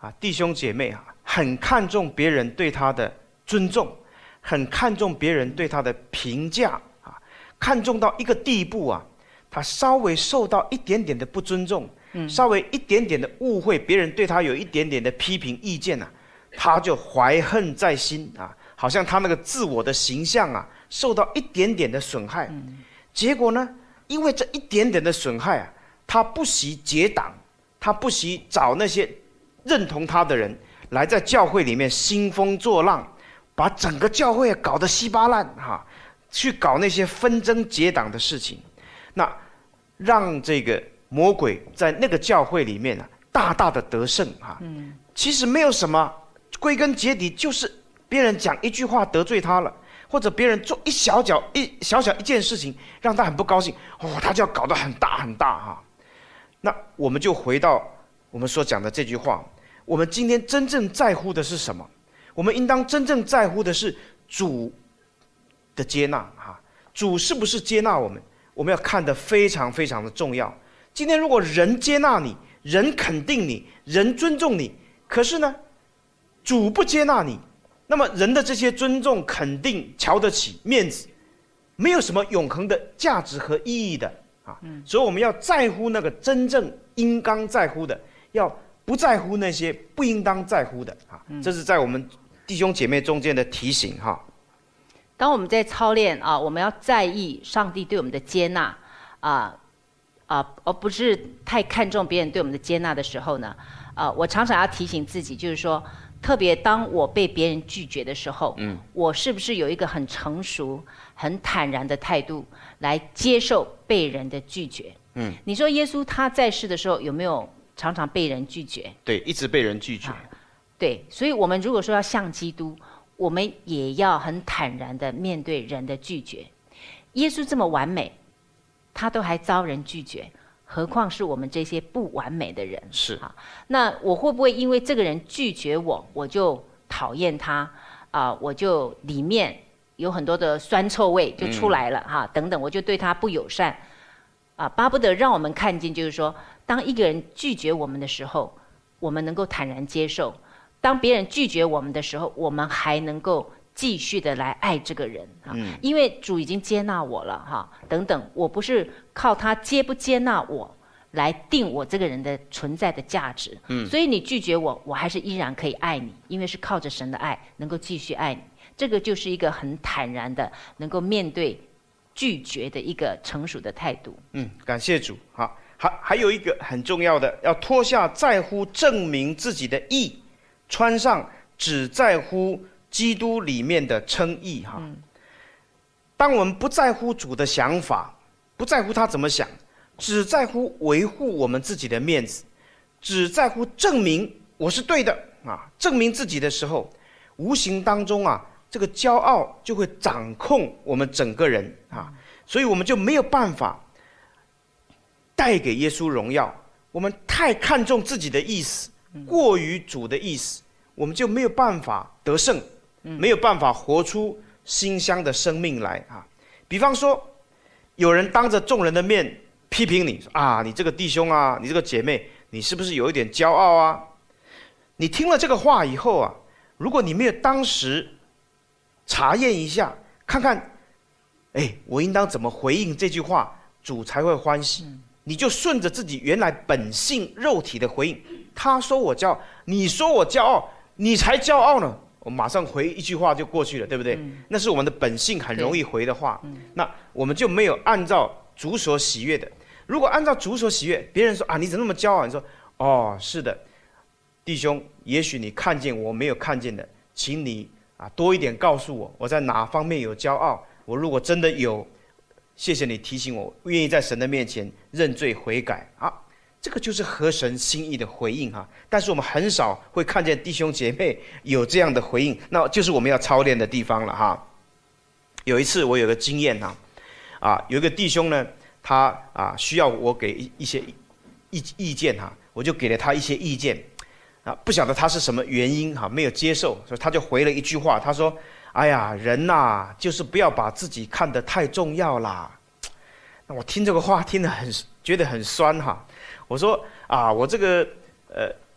啊，弟兄姐妹啊，很看重别人对他的尊重，很看重别人对他的评价啊，看重到一个地步啊，他稍微受到一点点的不尊重，嗯、稍微一点点的误会，别人对他有一点点的批评意见啊，他就怀恨在心啊，好像他那个自我的形象啊，受到一点点的损害。嗯、结果呢，因为这一点点的损害啊，他不惜结党，他不惜找那些认同他的人来在教会里面兴风作浪，把整个教会搞得稀巴烂哈、啊，去搞那些纷争结党的事情，那让这个魔鬼在那个教会里面啊，大大的得胜哈、啊。嗯，其实没有什么，归根结底就是别人讲一句话得罪他了，或者别人做一小小一小小一件事情让他很不高兴，哦，他就要搞得很大很大哈、啊。那我们就回到我们所讲的这句话，我们今天真正在乎的是什么？我们应当真正在乎的是主的接纳哈，主是不是接纳我们？我们要看得非常非常的重要。今天如果人接纳你，人肯定你，人尊重你，可是呢，主不接纳你，那么人的这些尊重、肯定、瞧得起、面子，没有什么永恒的价值和意义的啊。所以我们要在乎那个真正应当在乎的，要不在乎那些不应当在乎的啊。这是在我们弟兄姐妹中间的提醒哈。 当我们在操练啊，我们要在意上帝对我们的接纳啊啊，而不是太看重别人对我们的接纳的时候呢，啊，我常常要提醒自己，就是说，特别当我被别人拒绝的时候，嗯，我是不是有一个很成熟、很坦然的态度来接受被人的拒绝？嗯，你说耶稣他在世的时候有没有常常被人拒绝？ 对，一直被人拒绝。 啊、对，所以我们如果说要像基督，我们也要很坦然的面对人的拒绝。耶稣这么完美，他都还遭人拒绝，何况是我们这些不完美的人？ 是啊，那我会不会因为这个人拒绝我，我就讨厌他啊、呃？我就里面有很多的酸臭味就出来了哈、嗯啊，等等，我就对他不友善啊，巴不得让我们看见，就是说，当一个人拒绝我们的时候，我们能够坦然接受。当别人拒绝我们的时候，我们还能够继续的来爱这个人啊，嗯、因为主已经接纳我了哈，等等，我不是靠他接不接纳我来定我这个人的存在的价值，嗯，所以你拒绝我，我还是依然可以爱你，因为是靠着神的爱能够继续爱你，这个就是一个很坦然的能够面对拒绝的一个成熟的态度。 嗯，感谢主。好，还还有一个很重要的，要脱下在乎证明自己的义。穿上只在乎基督里面的称义哈。嗯、当我们不在乎主的想法，不在乎他怎么想，只在乎维护我们自己的面子，只在乎证明我是对的啊，证明自己的时候，无形当中啊，这个骄傲就会掌控我们整个人啊，所以我们就没有办法带给耶稣荣耀。我们太看重自己的意思，过于主的意思。我们就没有办法得胜，没有办法活出馨香的生命来啊！比方说，有人当着众人的面批评你，说啊，你这个弟兄啊，你这个姐妹，你是不是有一点骄傲啊？你听了这个话以后啊，如果你没有当时查验一下，看看，哎，我应当怎么回应这句话，主才会欢喜。你就顺着自己原来本性肉体的回应，他说我骄傲，你说我骄傲。你才骄傲呢！我马上回一句话就过去了，对不对？嗯、那是我们的本性很容易回的话，嗯、那我们就没有按照主所喜悦的。如果按照主所喜悦，别人说啊，你怎么那么骄傲？你说哦，是的，弟兄，也许你看见我没有看见的，请你啊多一点告诉我，我在哪方面有骄傲？我如果真的有，谢谢你提醒我，愿意在神的面前认罪悔改啊。这个就是合神心意的回应哈，但是我们很少会看见弟兄姐妹有这样的回应，那就是我们要操练的地方了哈。有一次我有个经验哈，啊，有一个弟兄呢，他啊需要我给一些意意见哈，我就给了他一些意见，啊，不晓得他是什么原因哈，没有接受，所以他就回了一句话，他说：“哎呀，人呐，就是不要把自己看得太重要啦。”那我听这个话听得很觉得很酸哈。我说啊，我这个呃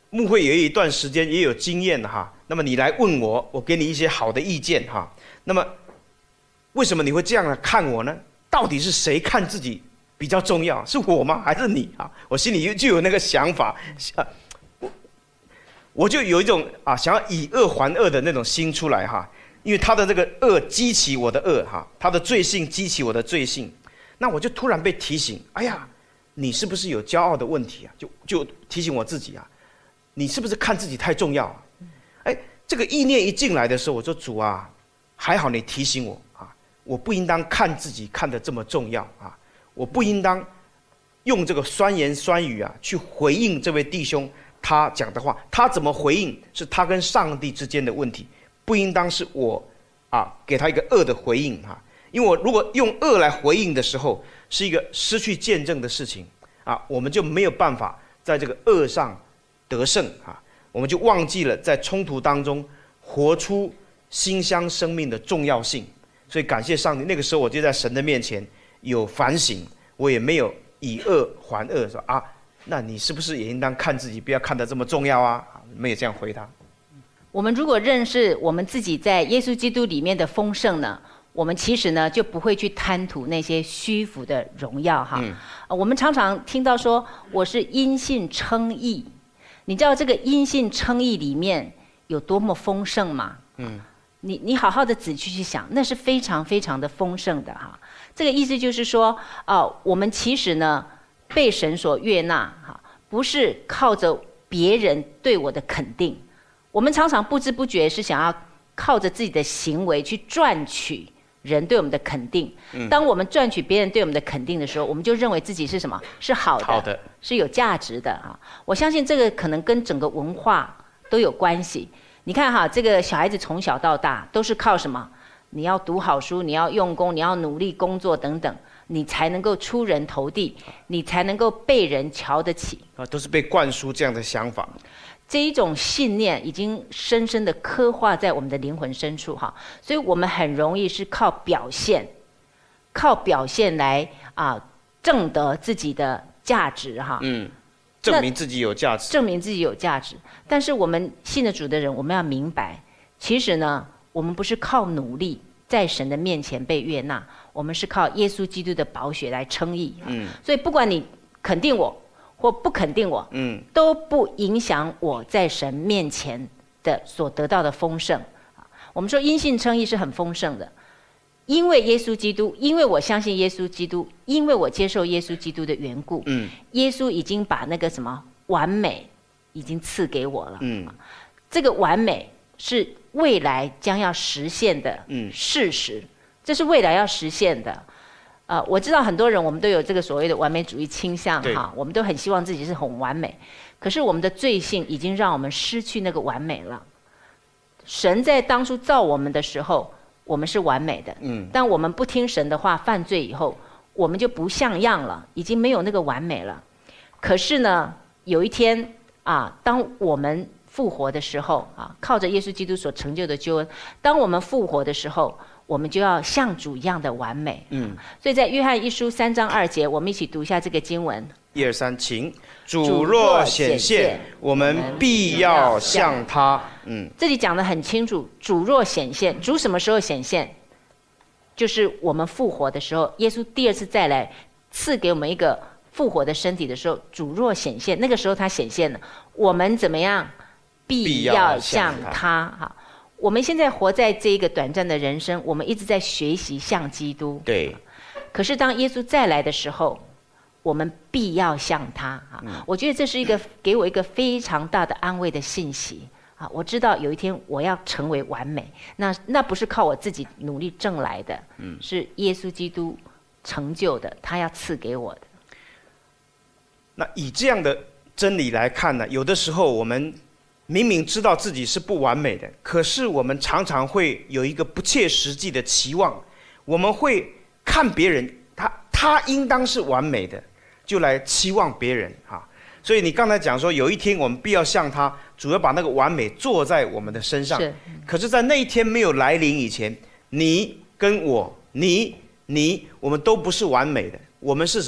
牧会也有一段时间也有经验哈，那么你来问我，我给你一些好的意见哈。那么为什么你会这样看我呢？到底是谁看自己比较重要？是我吗？还是你啊？我心里就有那个想法，啊，我我就有一种啊想要以恶还恶的那种心出来哈。因为他的这个恶激起我的恶哈，他的罪性激起我的罪性，那我就突然被提醒，哎呀，你是不是有骄傲的问题啊？就就提醒我自己啊，你是不是看自己太重要啊？哎，这个意念一进来的时候，我说主啊，还好你提醒我啊，我不应当看自己看得这么重要啊，我不应当用这个酸言酸语啊去回应这位弟兄他讲的话，他怎么回应是他跟上帝之间的问题，不应当是我啊给他一个恶的回应哈，因为我如果用恶来回应的时候，是一个失去见证的事情啊，我们就没有办法在这个恶上得胜啊，我们就忘记了在冲突当中活出馨香生命的重要性。所以感谢上帝，那个时候我就在神的面前有反省，我也没有以恶还恶，说啊，那你是不是也应当看自己，不要看得这么重要啊？没有这样回答。 我们如果认识我们自己在耶稣基督里面的丰盛呢，我们其实呢就不会去贪图那些虚浮的荣耀哈。嗯呃、我们常常听到说我是因信称义，你知道这个因信称义里面有多么丰盛吗？嗯，你你好好的仔细去想，那是非常非常的丰盛的哈。这个意思就是说，啊、呃，我们其实呢被神所悦纳哈，不是靠着别人对我的肯定。我们常常不知不觉是想要靠着自己的行为去赚取人对我们的肯定。嗯、当我们赚取别人对我们的肯定的时候，我们就认为自己是什么？是好的， 好的， 是有价值的啊！我相信这个可能跟整个文化都有关系。你看哈，这个小孩子从小到大都是靠什么？你要读好书，你要用功，你要努力工作等等，你才能够出人头地，你才能够被人瞧得起。 啊，都是被灌输这样的想法。 这一种信念已经深深的刻画在我们的灵魂深处哈，所以我们很容易是靠表现，靠表现来啊证得自己的价值哈。嗯， 证明自己有价值， 证明自己有价值。但是我们信了主的人，我们要明白，其实呢，我们不是靠努力在神的面前被悦纳，我们是靠耶稣基督的宝血来称义。嗯，所以不管你肯定我或不肯定我，嗯，都不影响我在神面前的所得到的丰盛。我们说因信称义是很丰盛的，因为耶稣基督，因为我相信耶稣基督，因为我接受耶稣基督的缘故，嗯，耶稣已经把那个什么完美已经赐给我了，嗯，这个完美是未来将要实现的事实，嗯，这是未来要实现的。呃，我知道很多人我们都有这个所谓的完美主义倾向哈，我们都很希望自己是很完美，可是我们的罪性已经让我们失去那个完美了。神在当初造我们的时候，我们是完美的，嗯，但我们不听神的话，犯罪以后，我们就不像样了，已经没有那个完美了。可是呢，有一天啊，当我们复活的时候啊，靠着耶稣基督所成就的救恩，当我们复活的时候，我们就要像主一样的完美。嗯，所以在约翰一书三章二节，我们一起读一下这个经文。 一二三，请。主若显现，我们必要像他。嗯， 这里讲得很清楚，主若显现，主什么时候显现？就是我们复活的时候，耶稣第二次再来赐给我们一个复活的身体的时候，主若显现，那个时候他显现了，我们怎么样？必要像他。哈。我们现在活在这一个短暂的人生，我们一直在学习像基督。 对。 可是当耶稣再来的时候，我们必要像他啊！嗯、我觉得这是一个给我一个非常大的安慰的信息啊！我知道有一天我要成为完美，那那不是靠我自己努力挣来的，嗯、是耶稣基督成就的，他要赐给我的。 那以这样的真理来看呢，有的时候我们明明知道自己是不完美的，可是我们常常会有一个不切实际的期望，我们会看别人，他他应当是完美的，就来期望别人哈。所以你刚才讲说，有一天我们必要像他，主要把那个完美做在我们的身上。是。可是，在那一天没有来临以前，你跟我，你你，我们都不是完美的，我们是什么？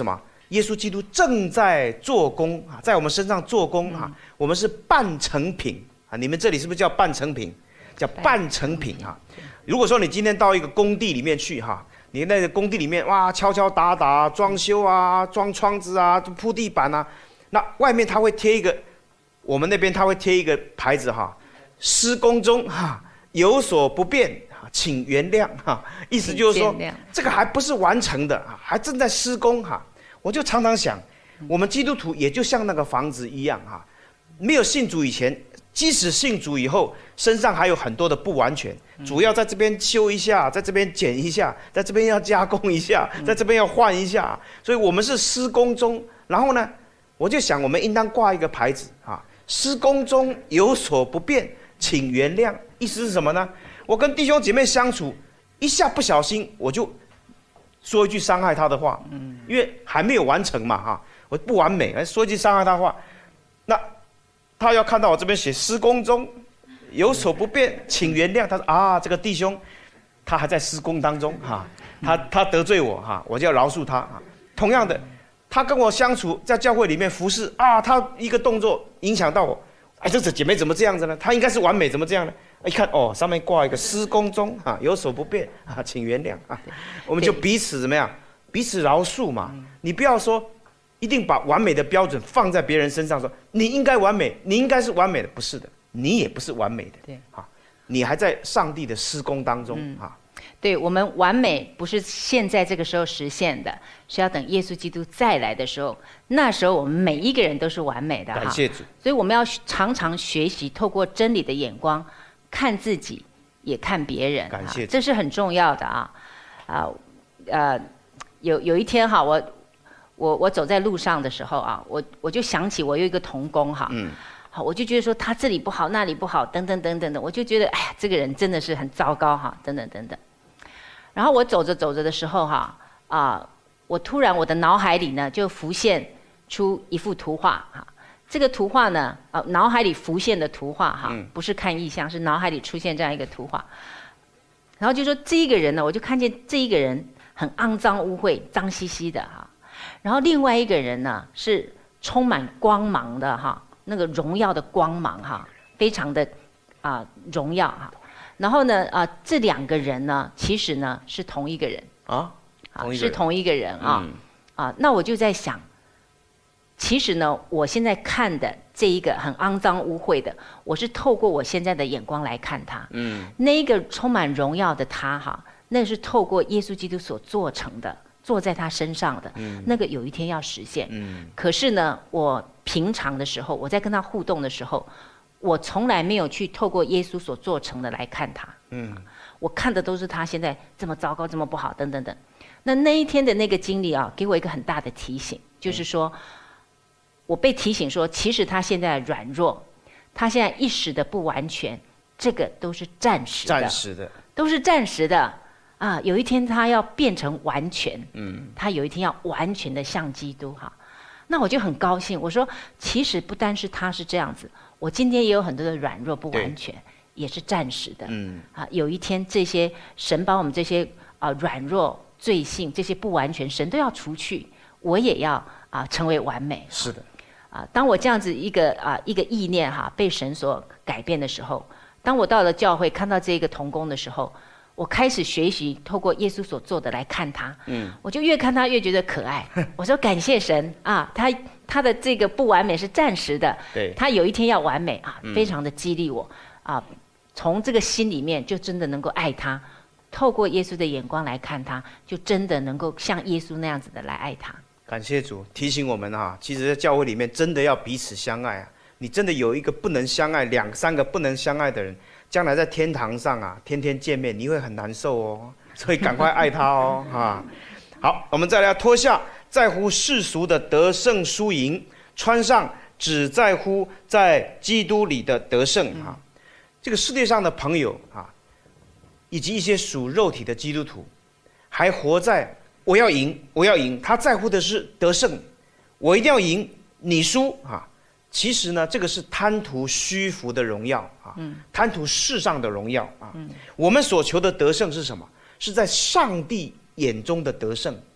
耶稣基督正在做工啊，在我们身上做工啊，我们是半成品啊。你们这里是不是叫半成品？叫半成品啊。如果说你今天到一个工地里面去哈，你那个工地里面哇，敲敲打打、装修啊、装窗子啊、铺地板啊，那外面他会贴一个，我们那边他会贴一个牌子哈，施工中哈，有所不便，请原谅哈。意思就是说，这个还不是完成的，还正在施工哈。我就常常想，我们基督徒也就像那个房子一样哈，没有信主以前，即使信主以后，身上还有很多的不完全，主要在这边修一下，在这边剪一下，在这边要加工一下，在这边要换一下，所以我们是施工中。然后呢，我就想，我们应当挂一个牌子啊，施工中有所不便，请原谅。意思是什么呢？我跟弟兄姐妹相处，一下不小心我就说一句伤害他的话，嗯，因为还没有完成嘛，哈，我不完美，说一句伤害他的话，那他要看到我这边写施工中有所不便，请原谅。他说啊，这个弟兄他还在施工当中，哈，他他得罪我，哈，我就要饶恕他。同样的，他跟我相处，在教会里面服侍啊，他一个动作影响到我，哎，这姐妹怎么这样子呢？她应该是完美，怎么这样呢？一看哦，上面挂一个施工中啊，有所不便啊，请原谅啊。我们就彼此怎么样？彼此饶恕嘛。你不要说一定把完美的标准放在别人身上说，你应该完美，你应该是完美的，不是的，你也不是完美的。 对， 啊，你还在上帝的施工当中啊。 对，我们完美不是现在这个时候实现的，是要等耶稣基督再来的时候，那时候我们每一个人都是完美的。 感谢主。 所以我们要常常学习，透过真理的眼光看自己，也看别人。 感谢主， 这是很重要的啊！啊，呃，有有一天哈，我我我走在路上的时候啊，我我就想起我有一个同工哈，嗯，好，我就觉得说他这里不好，那里不好，等等等等的，我就觉得哎呀，这个人真的是很糟糕哈，等等等等。然后我走着走着的时候哈，啊，我突然我的脑海里呢就浮现出一幅图画哈。这个图画呢，呃，脑海里浮现的图画哈，不是看意象，是脑海里出现这样一个图画。然后就说这一个人呢，我就看见这一个人很肮脏污秽、脏兮兮的哈。然后另外一个人呢是充满光芒的哈，那个荣耀的光芒哈，非常的啊、呃、荣耀哈。然后呢，啊、呃，这两个人呢，其实呢是同一个人啊， 啊，是同一个人啊，嗯、啊，那我就在想，其实呢，我现在看的这一个很肮脏污秽的，我是透过我现在的眼光来看他，嗯，那一个充满荣耀的他哈，那是透过耶稣基督所做成的，做在他身上的，嗯，那个有一天要实现，嗯，可是呢，我平常的时候，我在跟他互动的时候。我从来没有去透过耶稣所做成的来看他，嗯，我看的都是他现在这么糟糕、这么不好，等等等。那那一天的那个经历啊，给我一个很大的提醒，就是说，我被提醒说，其实他现在软弱，他现在一时的不完全，这个都是暂时的， 暂时的， 都是暂时的啊。有一天他要变成完全，嗯，他有一天要完全的像基督哈。那我就很高兴，我说，其实不单是他是这样子。我今天也有很多的软弱不完全，也是暂时的。嗯，啊，有一天这些神把我们这些啊、呃、软弱、罪性这些不完全，神都要除去，我也要啊、呃、成为完美。 是的， 啊，当我这样子一个啊、呃、一个意念哈被神所改变的时候，当我到了教会看到这个同工的时候，我开始学习透过耶稣所做的来看他。嗯，我就越看他越觉得可爱。我说感谢神啊，他。他的这个不完美是暂时的， 对， 他有一天要完美啊，非常的激励我啊，从这个心里面就真的能够爱他，透过耶稣的眼光来看他，就真的能够像耶稣那样子的来爱他。 感谢主提醒我们啊，其实在教会里面真的要彼此相爱啊，你真的有一个不能相爱，两三个不能相爱的人，将来在天堂上啊，天天见面，你会很难受哦，所以赶快爱他哦啊。好，我们再来脱下在乎世俗的得胜输赢，穿上只在乎在基督里的得胜啊！这个世界上的朋友啊，以及一些属肉体的基督徒，还活在我要赢，我要赢，他在乎的是得胜，我一定要赢，你输啊！其实呢，这个是贪图虚浮的荣耀啊，贪图世上的荣耀啊。我们所求的得胜是什么？是在上帝眼中的得胜，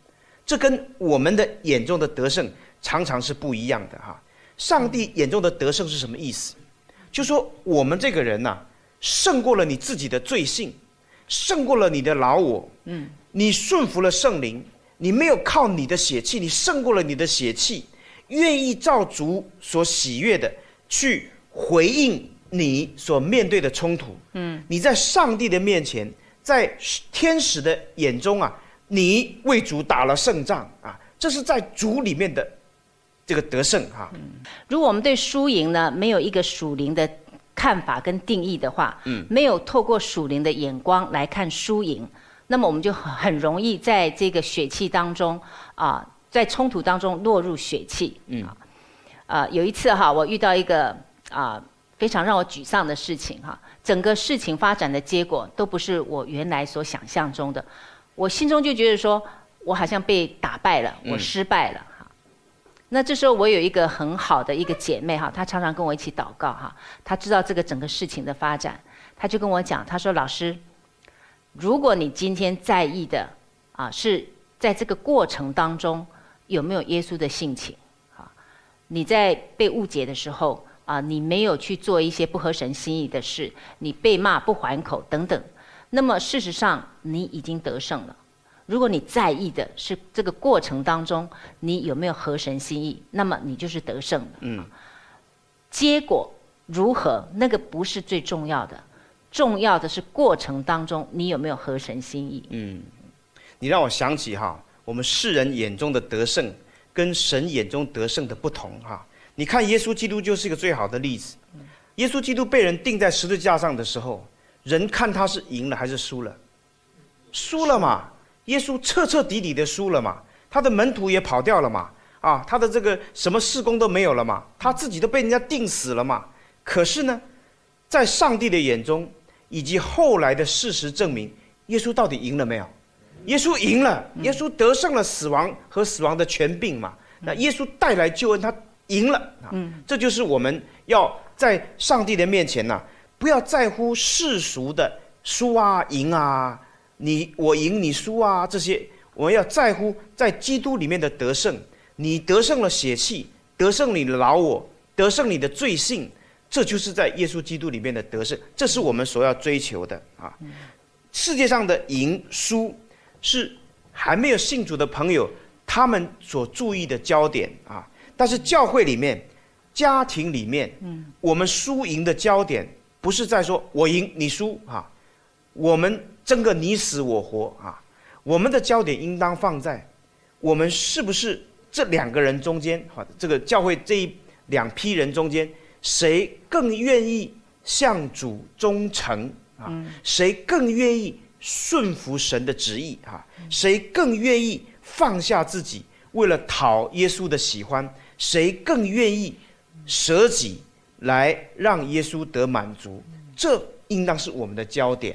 这跟我们的眼中的得胜常常是不一样的哈。上帝眼中的得胜是什么意思？就说我们这个人呐、啊，胜过了你自己的罪性，胜过了你的老我。嗯，你顺服了圣灵，你没有靠你的血气，你胜过了你的血气，愿意照主所喜悦的去回应你所面对的冲突。嗯，你在上帝的面前，在天使的眼中啊，你为主打了胜仗啊，这是在主里面的这个得胜哈、啊。 如果我们对输赢呢没有一个属灵的看法跟定义的话，嗯，没有透过属灵的眼光来看输赢，那么我们就很容易在这个血气当中啊，在冲突当中落入血气。嗯，啊，有一次哈，我遇到一个啊非常让我沮丧的事情哈，整个事情发展的结果都不是我原来所想象中的，我心中就觉得说我好像被打败了，我失败了。嗯，那这时候我有一个很好的一个姐妹哈，她常常跟我一起祷告哈，她知道这个整个事情的发展，她就跟我讲，她说老师，如果你今天在意的啊是在这个过程当中有没有耶稣的性情啊，你在被误解的时候啊，你没有去做一些不合神心意的事，你被骂不还口等等，那么事实上你已经得胜了。如果你在意的是这个过程当中你有没有合神心意，那么你就是得胜的。嗯，结果如何那个不是最重要的，重要的是过程当中你有没有合神心意。嗯， 你让我想起哈，我们世人眼中的得胜跟神眼中得胜的不同哈。你看耶稣基督就是一个最好的例子。耶稣基督被人钉在十字架上的时候，人看他是赢了还是输了？输了嘛。耶稣彻彻底底的输了嘛，他的门徒也跑掉了嘛，啊，他的这个什么事工都没有了嘛，他自己都被人家钉死了嘛。可是呢，在上帝的眼中，以及后来的事实证明，耶稣到底赢了没有？耶稣赢了，耶稣得胜了死亡和死亡的权柄嘛。那耶稣带来救恩，他赢了。嗯，这就是我们要在上帝的面前呢、啊，不要在乎世俗的输啊赢啊。你我赢你输啊，这些我们要在乎在基督里面的得胜。你得胜了血气，得胜你的老我，得胜你的罪性，这就是在耶稣基督里面的得胜，这是我们所要追求的啊。世界上的赢输是还没有信主的朋友他们所注意的焦点啊，但是教会里面、家庭里面，我们输赢的焦点不是在说我赢你输啊，我们争个你死我活啊！我们的焦点应当放在我们是不是这两个人中间，好，这个教会这一两批人中间，谁更愿意向主忠诚啊？谁更愿意顺服神的旨意啊？谁更愿意放下自己，为了讨耶稣的喜欢？谁更愿意舍己来让耶稣得满足？这应当是我们的焦点。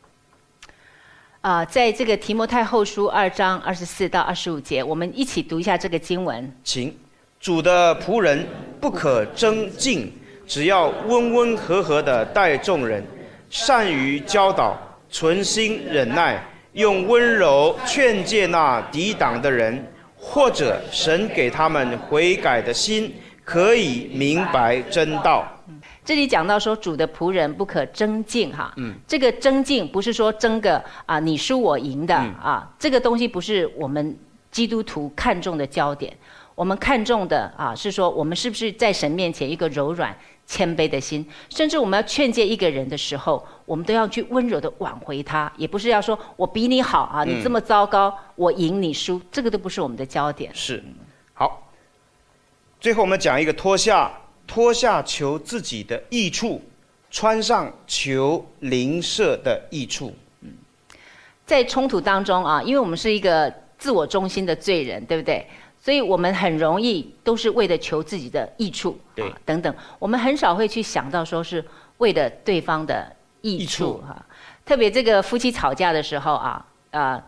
啊、呃，在这个提摩太后书二章二十四到二十五节，我们一起读一下这个经文。 请，主的仆人不可争竞，只要温温和和的待众人，善于教导，存心忍耐，用温柔劝诫那抵挡的人，或者神给他们悔改的心，可以明白真道。 这里讲到说主的仆人不可争竞哈，嗯，这个争竞不是说争个啊你输我赢的、嗯、啊，这个东西不是我们基督徒看重的焦点，我们看重的啊是说我们是不是在神面前一个柔软谦卑的心，甚至我们要劝诫一个人的时候，我们都要去温柔的挽回他，也不是要说我比你好啊，你这么糟糕，嗯、我赢你输，这个都不是我们的焦点。 是，好，最后我们讲一个脱下。脱下求自己的益处，穿上求邻舍的益处。嗯， 在冲突当中啊，因为我们是一个自我中心的罪人，对不对？所以我们很容易都是为了求自己的益处， 对、 啊、等等，我们很少会去想到说是为了对方的益处哈、啊。特别这个夫妻吵架的时候啊，呃，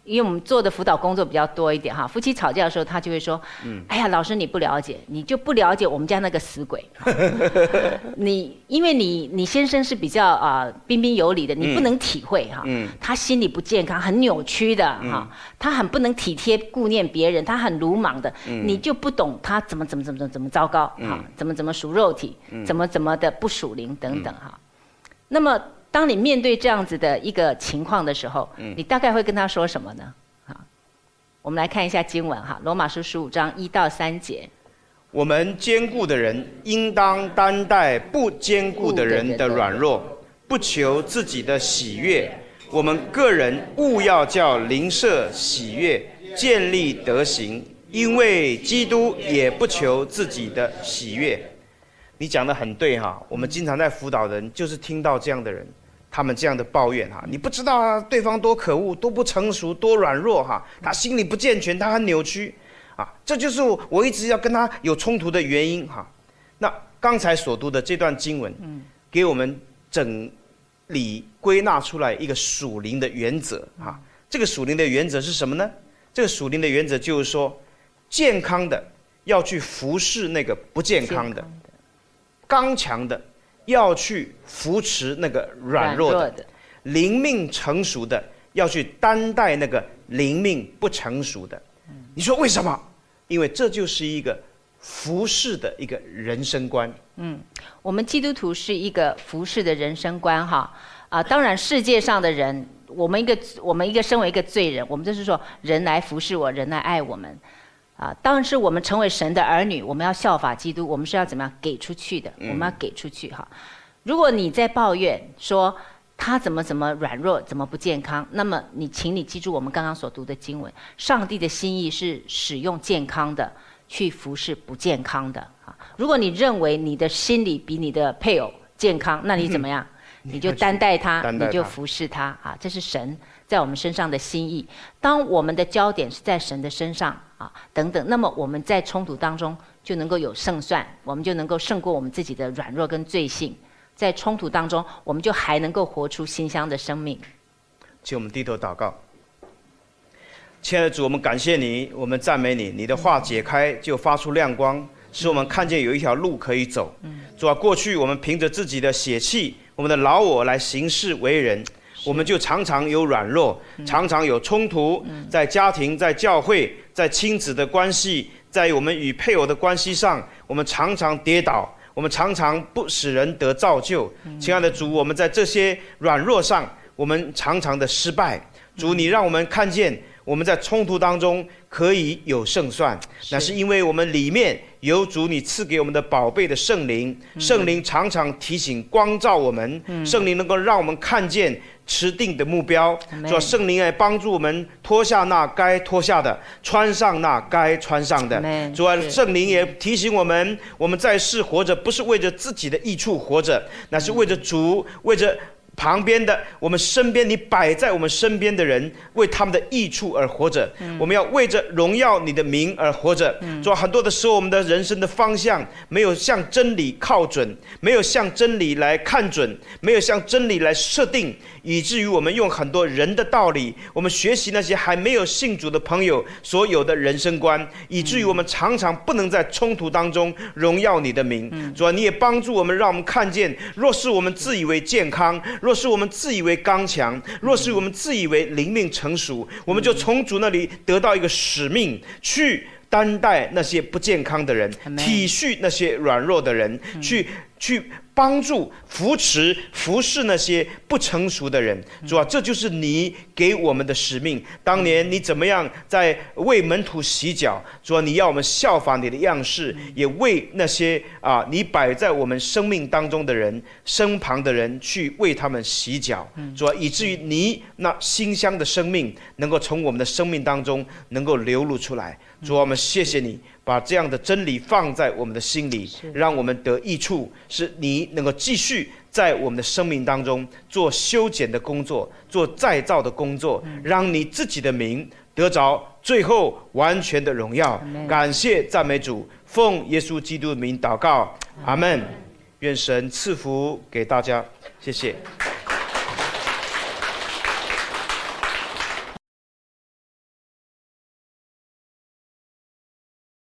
因为我们做的辅导工作比较多一点哈，夫妻吵架的时候，他就会说，嗯、哎呀，老师你不了解，你就不了解我们家那个死鬼。你因为你你先生是比较啊、呃、彬彬有礼的，你不能体会哈，嗯、他心理不健康，很扭曲的哈，嗯、他很不能体贴顾念别人，他很鲁莽的，嗯、你就不懂他怎么怎么怎么怎么怎么糟糕哈，嗯、怎么怎么属肉体，嗯、怎么怎么的不属灵等等哈，嗯、那么。当你面对这样子的一个情况的时候，嗯、你大概会跟他说什么呢？好，我们来看一下经文哈，《罗马书》十五章一到三节。 我们坚固的人应当担待不坚固的人的软弱，不求自己的喜悦。我们个人务要叫邻舍喜悦，建立德行，因为基督也不求自己的喜悦。你讲得很对哈，我们经常在辅导人，就是听到这样的人。他们这样的抱怨哈，你不知道啊，对方多可恶，多不成熟，多软弱哈，他心理不健全，他很扭曲，啊，这就是我一直要跟他有冲突的原因哈。那刚才所读的这段经文，嗯，给我们整理归纳出来一个属灵的原则哈。这个属灵的原则是什么呢？这个属灵的原则就是说，健康的要去服侍那个不健康的，刚强的。要去扶持那个软弱 的, 软弱的，灵命成熟的要去担待那个灵命不成熟的。嗯、你说为什么？因为这就是一个服侍的一个人生观。 嗯，我们基督徒是一个服侍的人生观哈啊，当然世界上的人，我们一个我们一个身为一个罪人，我们就是说人来服侍我，人来爱我们。啊，当然是我们成为神的儿女，我们要效法基督，我们是要怎么样给出去的？我们要给出去哈。如果你在抱怨说他怎么怎么软弱，怎么不健康，那么你请你记住我们刚刚所读的经文，上帝的心意是使用健康的去服侍不健康的啊。如果你认为你的心理比你的配偶健康，那你怎么样？嗯、你就担待他，担待他你就服侍他啊，这是神在我们身上的心意。当我们的焦点是在神的身上啊，等等，那么我们在冲突当中就能够有胜算，我们就能够胜过我们自己的软弱跟罪性。在冲突当中，我们就还能够活出馨香的生命。 请我们低头祷告。亲爱的主，我们感谢你，我们赞美你，你的话解开就发出亮光，使我们看见有一条路可以走。主啊，过去我们凭着自己的血气，我们的老我来行事为人，我们就常常有软弱，常常有冲突，在家庭、在教会、在亲子的关系，在我们与配偶的关系上，我们常常跌倒，我们常常不使人得造就。亲爱的主，我们在这些软弱上，我们常常的失败。主，你让我们看见我们在冲突当中可以有胜算，那是因为我们里面有主你赐给我们的宝贝的圣灵，圣灵常常提醒光照我们，圣灵能够让我们看见持定的目标，主啊，圣灵来帮助我们脱下那该脱下的，穿上那该穿上的。主啊，圣灵也提醒我们，我们在世活着不是为着自己的益处活着，那是为着主，为着旁边的我们身边你摆在我们身边的人，为他们的益处而活着。嗯、我们要为着荣耀你的名而活着。嗯、主啊，很多的时候我们的人生的方向没有向真理靠准，没有向真理来看准，没有向真理来设定，以至于我们用很多人的道理，我们学习那些还没有信主的朋友所有的人生观，以至于我们常常不能在冲突当中荣耀你的名。嗯、主啊，你也帮助我们，让我们看见，若是我们自以为健康，若是我们自以为刚强，若是我们自以为灵命成熟，我们就从主那里得到一个使命，去担待那些不健康的人，体恤那些软弱的人，去去帮助扶持服侍那些不成熟的人。主啊，这就是你给我们的使命。当年你怎么样在为门徒洗脚，主啊，你要我们效法你的样式，也为那些啊你摆在我们生命当中的人，身旁的人去为他们洗脚。主啊，以至于你那馨香的生命能够从我们的生命当中能够流露出来。主啊，我们谢谢你把这样的真理放在我们的心里，让我们得益处，是你能够继续在我们的生命当中做修剪的工作，做再造的工作，让你自己的名得着最后完全的荣耀。感谢赞美主，奉耶稣基督的名祷告，阿们。愿神赐福给大家，谢谢。